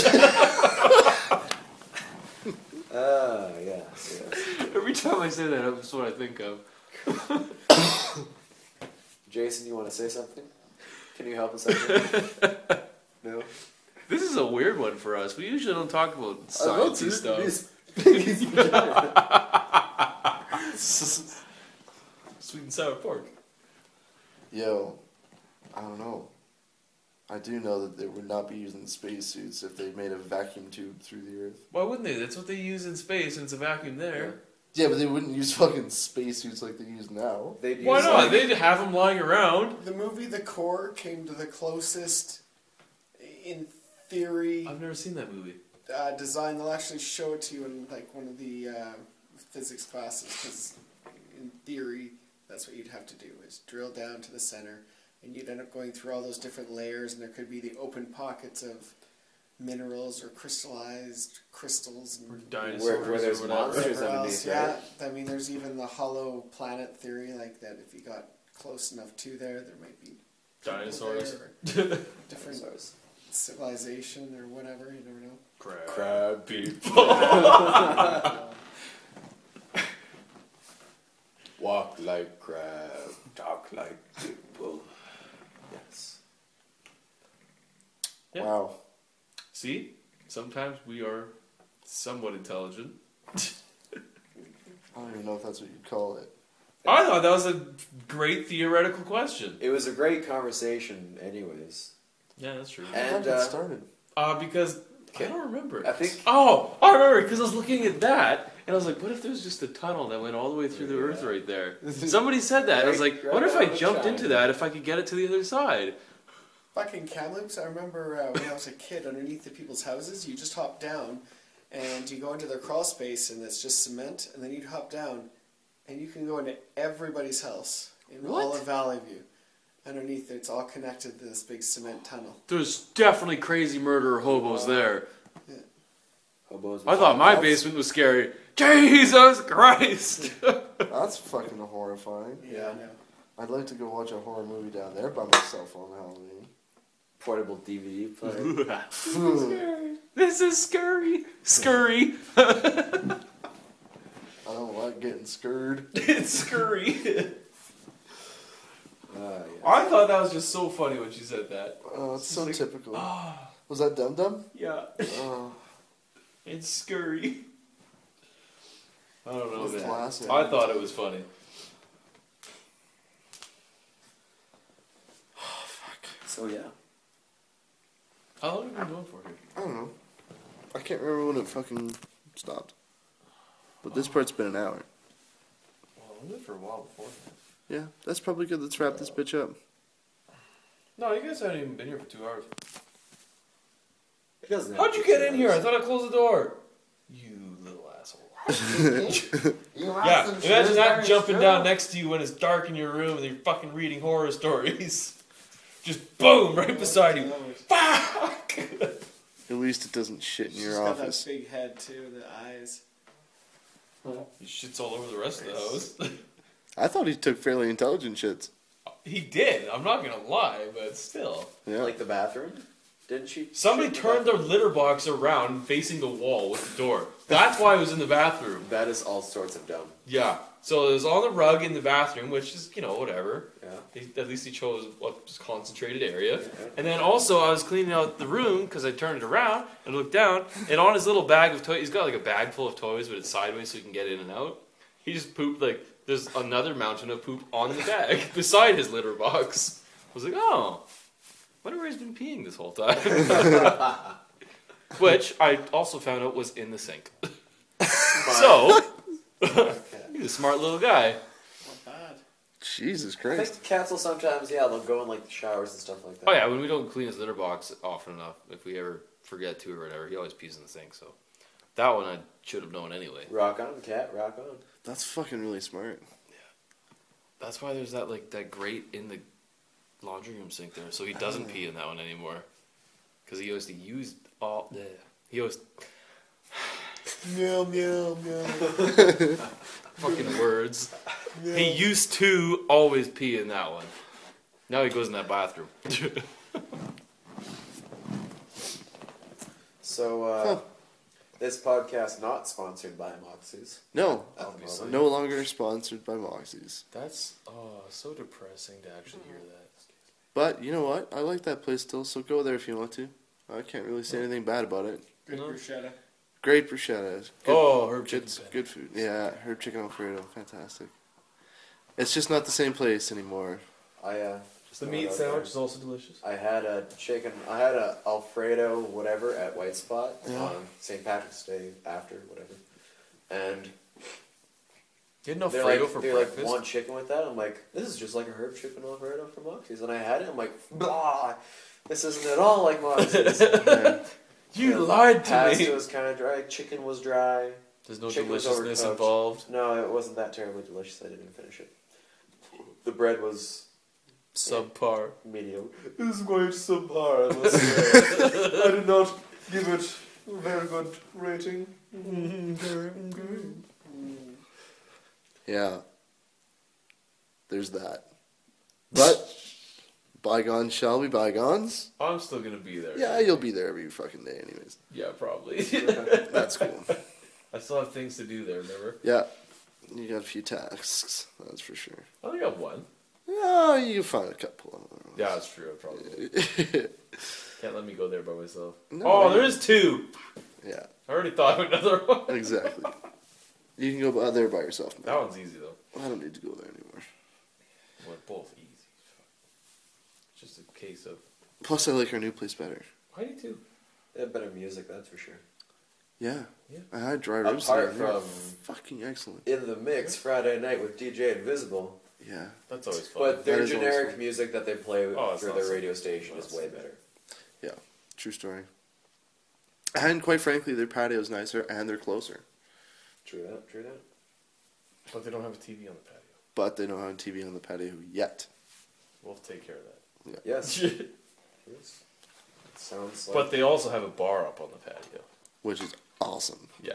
Yes. Every time I say that, that's what I think of. Jason, you want to say something? Can you help us out here? No? This is a weird one for us. We usually don't talk about sciencey stuff. Sweet and sour pork. Yo, I don't know. I do know that they would not be using spacesuits if they made a vacuum tube through the Earth. Why wouldn't they? That's what they use in space, and it's a vacuum there. Yeah, but they wouldn't use fucking spacesuits like they use now. They'd Why use, not? like- They'd have them lying around. The movie The Core came to the closest, in theory, I've never seen that movie. design. They'll actually show it to you in like one of the physics classes, because in theory, that's what you'd have to do, is drill down to the center, and you'd end up going through all those different layers, and there could be the open pockets of minerals or crystallized crystals and Or dinosaurs where there's or whatever. monsters whatever underneath, else. right? Yeah, I mean, there's even the hollow planet theory, like that if you got close enough to there might be people Dinosaurs. there, or different civilization or whatever. You never know. Crab people. Walk like crab, talk like people. Yes. Yeah. Wow. See? Sometimes we are somewhat intelligent. I don't even know if that's what you'd call it. I thought that was a great theoretical question. It was a great conversation, anyways. Yeah, that's true. How And did it started? Because Okay. I don't remember. I think Oh, I remember because I was looking at that and I was like, what if there's just a tunnel that went all the way through the Earth right there? Somebody said that. I was like, Right what if out I of jumped China. into that if I could get it to the other side? Back in Kamloops, I remember when I was a kid, underneath the people's houses, you just hop down, and you go into their crawl space, and it's just cement, and then you hop down, and you can go into everybody's house in all of Valley View. Underneath, it's all connected to this big cement tunnel. There's definitely crazy murderer hobos there. hobos. I thought my basement was scary. Jesus Christ! That's fucking horrifying. Yeah, I know. I'd like to go watch a horror movie down there by myself on Halloween. Portable DVD player. This is scary. Scurry. I don't like getting scared. It's scurry. Yeah. I thought that was just so funny when she said that. Oh, it's so like, typical. Was that Dum Dum? Yeah. Oh, It's scurry. I don't know, That's man. classic. I thought it was funny. So yeah. How long have we been going for here? I don't know. I can't remember when it fucking stopped. But this part's been an hour. Well, we went for a while before. Yeah, that's probably good. Let's wrap this bitch up. No, you guys haven't even been here for 2 hours. It doesn't. How'd you get in here? I thought I closed the door. You little asshole. Yeah, imagine that jumping down next to you when it's dark in your room and you're fucking reading horror stories. Just boom, right beside you. Fuck! At least it doesn't shit in She's your got that office. big head too, the eyes. He shits all over the rest of the house. I thought he took fairly intelligent shits. He did, I'm not gonna lie, but still. Yeah. Like the bathroom? Didn't she? Somebody shit in the turned their bathroom? litter box around facing the wall with the door. That's why I was in the bathroom. That is all sorts of dumb. Yeah. So it was on the rug in the bathroom, which is, whatever. Yeah. At least he chose a concentrated area. And then also I was cleaning out the room because I turned it around and looked down, and on his little bag of toys, he's got like a bag full of toys, but it's sideways so he can get in and out. He just pooped, like, there's another mountain of poop on the bag beside his litter box. I was like, oh, wonder where he's been peeing this whole time. Which I also found out was in the sink. So, he's a smart little guy. Not bad. Jesus I Christ. think cats will sometimes, they'll go in like the showers and stuff like that. Oh yeah, when we don't clean his litter box often enough, if we ever forget to or whatever, he always pees in the sink. So that one I should have known anyway. Rock on, cat, rock on. That's fucking really smart. That's why there's that grate in the laundry room sink there, so he doesn't pee in that one anymore. Because he used to use all the Meow, meow, meow. fucking words. He used to always pee in that one. Now he goes in that bathroom. So, this podcast not sponsored by Moxie's. No. Obviously. No longer sponsored by Moxie's. That's so depressing to actually hear that. But you know what? I like that place still, so go there if you want to. I can't really say anything bad about it. Good No. bruschetta. Great bruschetta. Good, Herb good food. Yeah, herb chicken Alfredo. Fantastic. It's just not the same place anymore. Just The throwing it meat out sandwich there. is also delicious. I had a Alfredo whatever at White Spot Yeah. on St. Patrick's Day after whatever, and You had an they're Alfredo like for they breakfast? want chicken with that. I'm like, this is just like a herb chicken Alfredo from Moxie's, and I had it. I'm like, blah, this isn't at all like Moxie's. Yeah. You The lied to Pasta me. was kind of dry. Chicken was dry. There's no Chicken was deliciousness overcooked. involved. No, it wasn't that terribly delicious. I didn't finish it. The bread was Subpar. mediocre. It's quite subpar, I must say. I did not give it a very good rating. Yeah. There's that. But bygones shall be bygones. I'm still gonna be there. Yeah, you'll be there every fucking day anyways. Yeah, probably. That's cool. I still have things to do there, remember? Yeah. You got a few tasks, that's for sure. I only got one. Yeah, you can find a couple. Yeah, that's true, I probably. Can't let me go there by myself. No, Oh, you- there is two! Yeah, I already thought of another one. exactly. You can go there by yourself now. That one's easy, though. I don't need to go there anymore. We're both easy. It's just a case of... Plus, I like our new place better. I do too. They have better music, that's for sure. Yeah. Yeah. I had dry ribs Apart there. They're from fucking excellent. In the Mix Friday night with DJ Invisible. Yeah. That's always fun. But their That is always generic fun. music that they play Oh, it's through awesome. their radio station is way better. True story. And quite frankly, their patio's nicer and they're closer. True that, true that. But they don't have a TV on the patio. But they don't have a TV on the patio yet. We'll take care of that. Yes. yes. It sounds like... But they also have a bar up on the patio. Which is awesome. Yeah.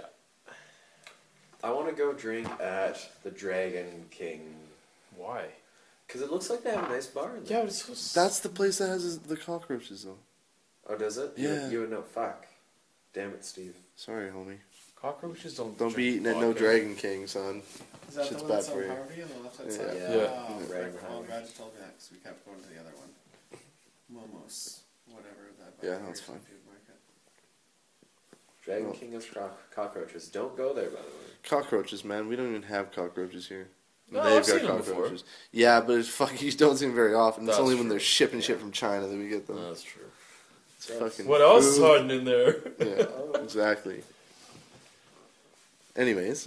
I want to go drink at the Dragon King. Why? Because it looks like they have a nice bar in there. Yeah, but it's so... That's the place that has the cockroaches, though. Oh, does it? Yeah. You would know. Fuck. Damn it, Steve. Sorry, homie. Cockroaches don't Don't be drink eating at no vodka. Dragon King, son. Is that Shit's the one bad that's for on you. Harvey on the left hand Yeah. side? Yeah. Yeah. Oh, Right right. behind Oh, me. glad you told me that because we kept going to the other one. Momos. Whatever that. Yeah, that's fine. Food market. Dragon Oh. King of cockroaches. Don't go there, by the way. Cockroaches, man. We don't even have cockroaches here. No, They've I've got seen them before. cockroaches. Yeah, but it's fucking, you don't see them very often. It's That's only when true. they're shipping shit from China that we get them. That's true. It's fucking What else is food. hiding in there? Yeah, exactly. Anyways,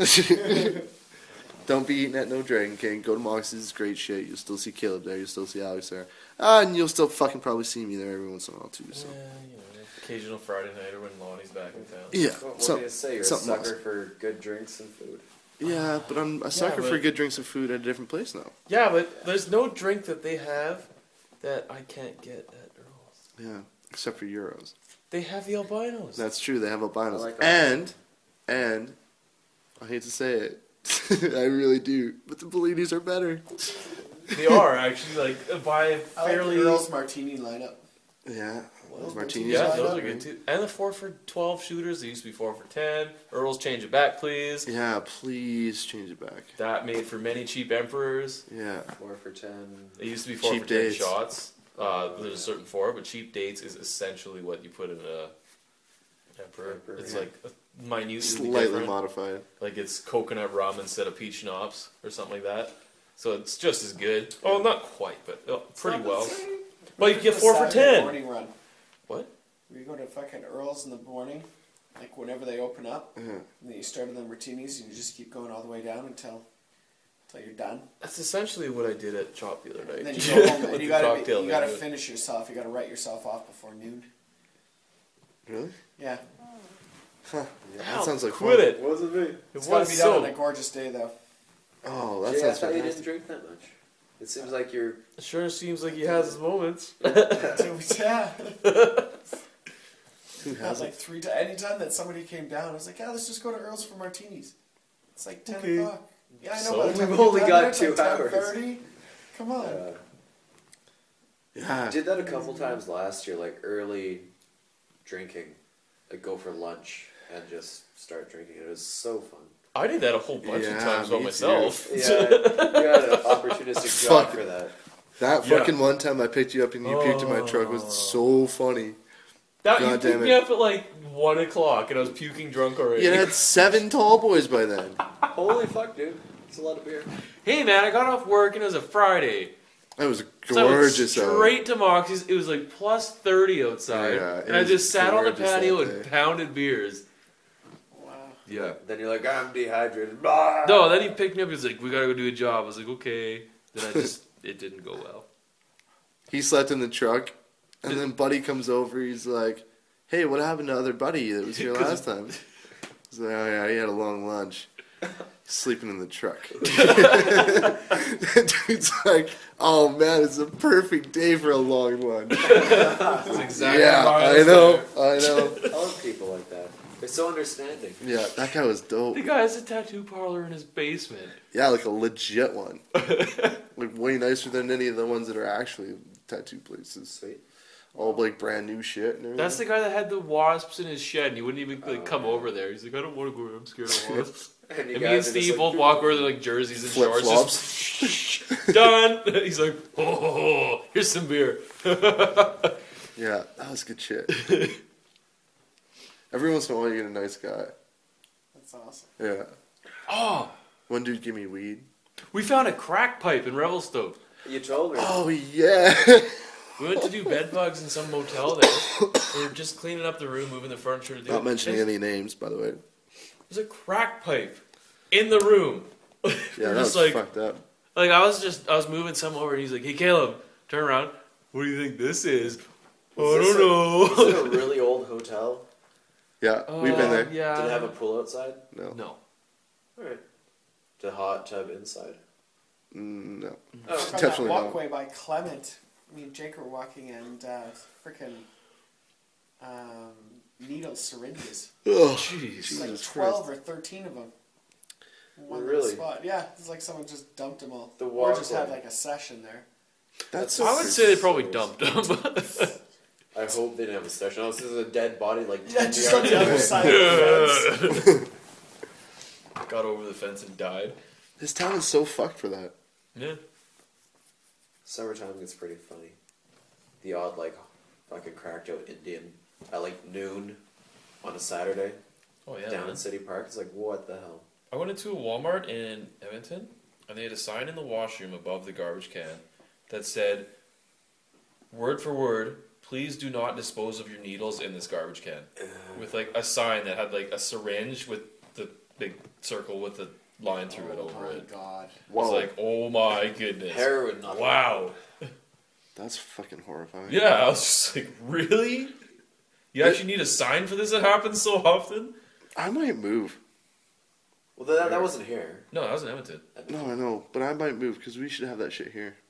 don't be eating at no Dragon King. Go to Moxie's, it's great shit. You'll still see Caleb there. You'll still see Alex there. And you'll still fucking probably see me there every once in a while too. So Occasional Friday night or when Lonnie's back in town. yeah, What so, do you say? You're a something sucker else. for good drinks and food. Yeah, but I'm a sucker for but- good drinks and food at a different place now. Yeah, but there's no drink that they have that I can't get at Earl's. Yeah, except for Euros. They have the albinos. That's true. They have albinos, I like and I hate to say it, I really do, but the Bellinis are better. They are actually like by a I like fairly. the Earl's Martini lineup. Yeah. Well, Martinis. Yeah, Why those not? are good too. And the 4 for 12 shooters. They used to be 4 for 10. Earls, change it back, please. Yeah, please change it back. That made for many cheap emperors. Yeah. 4 for 10. It used to be 4 Cheap for 10 dates. shots. There's a certain 4, but cheap dates is essentially what you put in a emperor. It's yeah. like minutely Slightly different. modified. Like it's coconut rum instead of peach schnapps or something like that. So it's just as good. Oh, not quite, but pretty well. Well, you get 4 for Saturday 10. Morning run. What? We go to fucking Earl's in the morning, like whenever they open up, Uh-huh. and then you start on the martinis, and you just keep going all the way down until you're done. That's essentially what I did at Chop the other night. And then you go home, With and you the gotta cocktail you gotta menu. finish yourself. You gotta write yourself off before noon. Really? Yeah, Huh. Yeah, Ow, that sounds like quit fun. it. Wasn't me. It it's gotta was be so. done on a gorgeous day, though. Oh, that Jay, I sounds thought you fantastic. didn't drink that much. It seems like you're. It sure seems like he has his moments. Yeah. Who Had has like it? 3 times. Anytime that somebody came down, I was like, yeah, let's just go to Earl's for martinis. It's like 10 Okay. o'clock. Yeah, I know. So? by the time We've we get only down got there, it's 2 like hours. 10:30. Come on. Yeah. Did that a couple times last year, like early drinking, like go for lunch and just start drinking. It was so fun. I did that a whole bunch of Yeah, times by me myself. Yeah, you had an opportunistic job Fuck. for that. That Yeah. fucking one time I picked you up and you puked in my truck was so funny. That, you God picked damn me it. up at like 1 o'clock and I was puking drunk already. You had 7 tall boys by then. Holy fuck, dude! It's a lot of beer. Hey man, I got off work and it was a Friday. That was So I went gorgeous out. straight to Moxie's. It was like plus 30 outside. Yeah, it and I was just sat on the gorgeous patio that and day. pounded beers. Wow. Yeah. Then you're like, I'm dehydrated. Blah. No, then he picked me up. He was like, we gotta go do a job. I was like, okay. Then it didn't go well. He slept in the truck, and then Buddy comes over. He's like, "Hey, what happened to other Buddy that was here 'Cause- last time?" He's like, "Oh yeah, he had a long lunch, sleeping in the truck." Dude's like, "Oh man, it's a perfect day for a long lunch." That's exactly Yeah, why I was know, there. I know. I love people like that. They're so understanding. Yeah, that guy was dope. The guy has a tattoo parlor in his basement. Yeah, like a legit one. Like way nicer than any of the ones that are actually tattoo places. Sweet. All like brand new shit and everything. That's the guy that had the wasps in his shed and he wouldn't even like, come over there. He's like, I don't want to go there. I'm scared of wasps. And And me and guys are just Steve like, both walk over there like jerseys and shorts. flip-flops. Just done. He's like, oh, here's some beer. Yeah, that was good shit. Every once in a while you get a nice guy. That's awesome. Yeah. Oh, One dude gave me weed. we found a crack pipe in Revelstoke. You told me. Oh yeah. We went to do bed bugs in some motel there. We were just cleaning up the room, moving the furniture. Not mentioning any names, by the way. There's a crack pipe in the room. Yeah, We're that just was like, fucked up. like I was moving some over, and he's like, "Hey, Caleb, turn around. What do you think this is?" I Was this don't know. Is it a really old hotel? Yeah, we've been there. Yeah. Did it have a pool outside? No. No. Alright. The hot tub inside? No. Oh, From that Definitely not. walkway by Clement, me and Jake were walking and frickin' needle syringes. Oh, Jeez. It's like Jesus 12 or 13 of them. In one little Really? spot. Yeah, it's like someone just dumped them all. The Or just had walkway. like a session there. That's I would say they probably dumped him. I hope they didn't have a session. Oh, this is a dead body like Yeah, 10 just on yards the other away. side of the fence. Got over the fence and died. This town is so fucked for that. Yeah. Summertime gets pretty funny. The odd, like, fucking cracked out Indian at like noon on a Saturday Oh yeah. down man. in City Park. It's like, what the hell? I went into a Walmart in Edmonton, and they had a sign in the washroom above the garbage can that said, word for word, please do not dispose of your needles in this garbage can. With like a sign that had like a syringe with the big circle with the line through it over Oh my it. god. I was Whoa. like, oh my goodness. Heroin, nothing. Wow. That's fucking horrifying. Yeah, I was just like, really? You actually need a sign for this that happens so often? I might move. Well, that wasn't here. No, that was in Edmonton. No, I know, but I might move because we should have that shit here.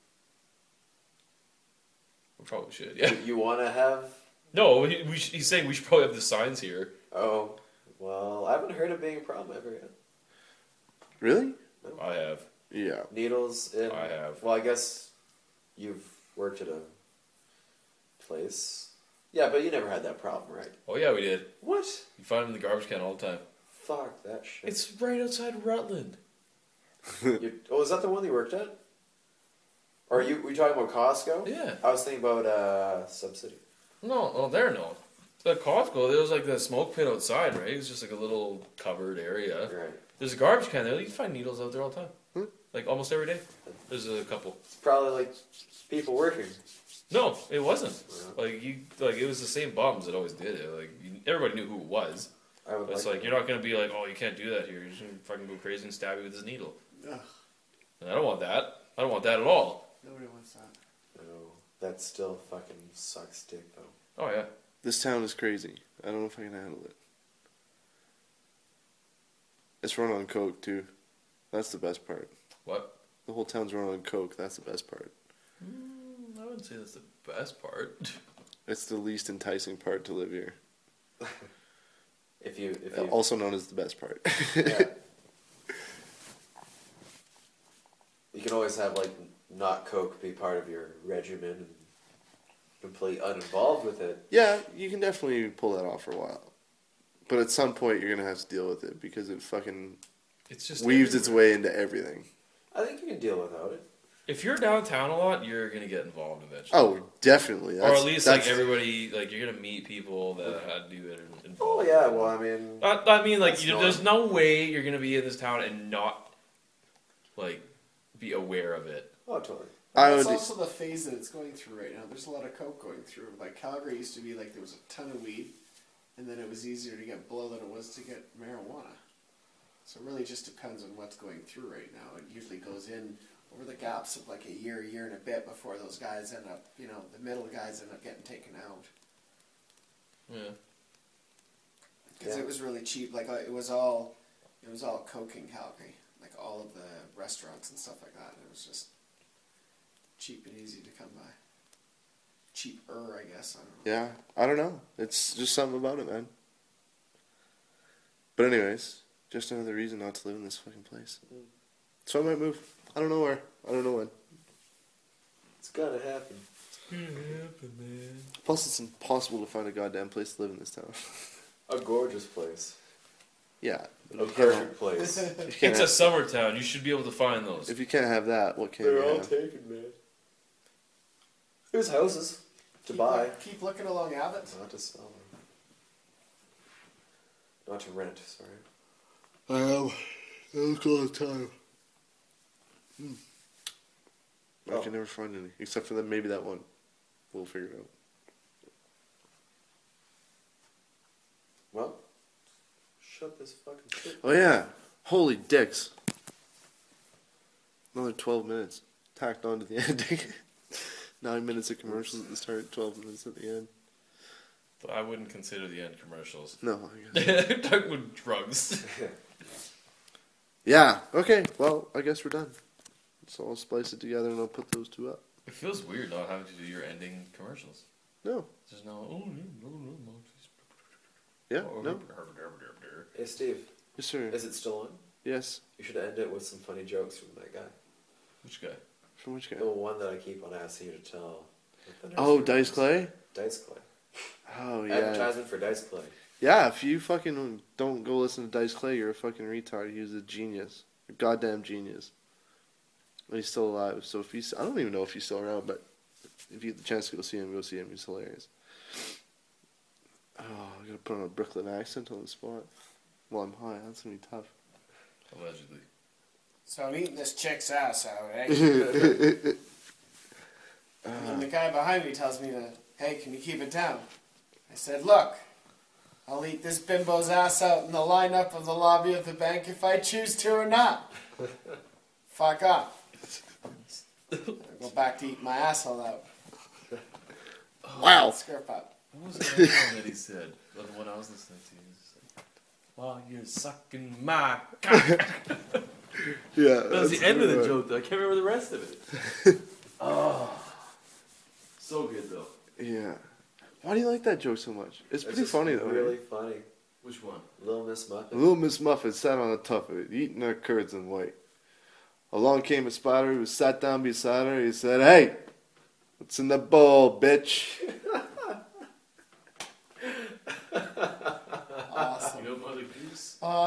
We probably should, yeah. You want to have? No, he's saying we should probably have the signs here. Oh, well, I haven't heard it being a problem ever yet. Really? I have. Yeah. Needles in. I have. Well, I guess you've worked at a place. Yeah, but you never had that problem, right? Oh yeah, we did. What? You find them in the garbage can all the time. Fuck that shit. It's right outside Rutland. Oh, is that the one you worked at? Or were you talking about Costco? Yeah. I was thinking about Subsidy. No, oh, there no. The Costco, there was like the smoke pit outside, right? It was just like a little covered area. Right. There's a garbage can there. You can find needles out there all the time. Like almost every day. There's a couple. It's probably like people working. No, it wasn't. Like it was the same bums that always did it. Like everybody knew who it was. I would But it's like you're not gonna be like, oh, you can't do that here. You're just gonna fucking go crazy and stab you with this needle. Ugh, And I don't want that. I don't want that at all. nobody wants that. No, that still fucking sucks dick though. Oh yeah. This town is crazy. I don't know if I can handle it. It's run on coke too. That's the best part. What? The whole town's run on coke. That's the best part. I wouldn't say that's the best part. It's the least enticing part to live here. If you Also known as the best part. yeah. You can always have like not coke be part of your regimen and completely uninvolved with it. Yeah, you can definitely pull that off for a while. But at some point, you're going to have to deal with it because it fucking It's just weaves its way into everything. I think you can deal without it. If you're downtown a lot, you're gonna get involved eventually. Oh, definitely. or at least like that's- everybody, like you're gonna meet people that had to do it. Oh yeah, well I mean, I mean, like That's there's no way you're gonna be in this town and not like be aware of it. oh totally. I That's would- also the phase that it's going through right now. There's a lot of coke going through. Like Calgary used to be like there was a ton of weed, and then it was easier to get blow than it was to get marijuana. So it really just depends on what's going through right now. It usually goes in over the gaps of like a year and a bit before those guys end up, the middle guys end up getting taken out. Yeah. Because Yeah. it was really cheap. Like it was all coke in Calgary. Like all of the restaurants and stuff like that. It was just cheap and easy to come by. Cheaper, I guess. I don't know. Yeah, I don't know. It's just something about it, man. But anyways, just another reason not to live in this fucking place. So I might move. I don't know where. I don't know when. It's gotta happen. Plus, it's impossible to find a goddamn place to live in this town. A gorgeous place. Yeah. But A if you can't perfect place. if you can't It's a have- summer town. You should be able to find those. if you can't have that, what can you have? taken, man. There's houses to buy, Keep looking along Abbott. not to sell. Not to rent, sorry. I am. That's all the time. I Oh. can never find any, except for maybe that one. We'll figure it out. Well, shut this fucking shit. Oh yeah, holy dicks! Another 12 minutes tacked on to the ending. 9 minutes of commercials at the start, 12 minutes at the end. But I wouldn't consider the end commercials. No, I guess. Talking about drugs. Yeah. Okay. Well, I guess we're done. So I'll splice it together and I'll put those two up. It feels weird not having to do your ending commercials. No. There's no. Yeah. No. Hey Steve, Yes, sir. is it still on? Yes. You should end it with some funny jokes from that guy. Which guy? From which guy? The one that I keep on asking you to tell. Oh, Dice Clay. Dice Clay. Oh yeah. Advertisement for Dice Clay. Yeah. If you fucking don't go listen to Dice Clay, you're a fucking retard. He was a genius. A goddamn genius. And he's still alive. So if he's, I don't even know if he's still around, but if you get the chance to go see him, go see him. He's hilarious. Oh, I gotta put on a Brooklyn accent on the spot. Well, I'm high. That's gonna be tough. Allegedly. So I'm eating this chick's ass out, eh? And then the guy behind me tells me to, hey, can you keep it down? I said, look, I'll eat this bimbo's ass out in the lineup of the lobby of the bank if I choose to or not. Fuck off. I'll go back to eat my asshole out. Wow. Scurp up. What was the other one that he said? The one I was listening to. He was like, while you're sucking my cock. Yeah. That was the end of the joke, though. I can't remember the rest of it. Oh. So good, though. Yeah. Why do you like that joke so much? It's pretty just funny though. Really Right? funny. Which one? Little Miss Muffet. Little Miss Muffet sat on the top of it, eating her curds and white. Along came a spider who sat down beside her. He said, "Hey, what's in the bowl, bitch?"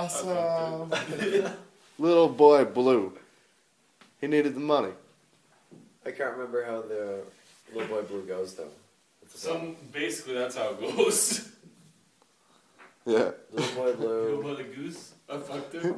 awesome. Little boy Blue. He needed the money. I can't remember how the Little Boy Blue goes though. Basically that's how it goes. Yeah. Little Boy Blue. Little the goose. I fucked him.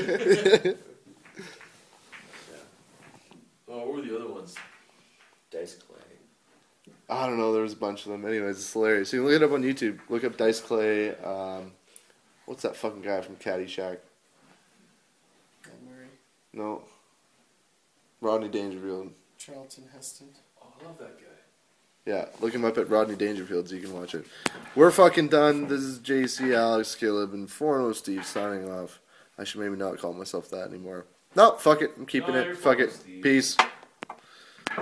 Oh, what were the other ones? Dice Clay. I don't know. There was a bunch of them. Anyways, it's hilarious. You can look it up on YouTube. Look up Dice Clay. What's that fucking guy from Caddyshack? Bill Murray, No. Rodney Dangerfield. Charlton Heston. Oh, I love that guy. Yeah, look him up at Rodney Dangerfield so you can watch it. We're fucking done. This is JC, Alex, Caleb, and 4-0 Steve signing off. I should maybe not call myself that anymore. No, fuck it. I'm keeping No, it. you're Fuck fine, it. Steve. Peace.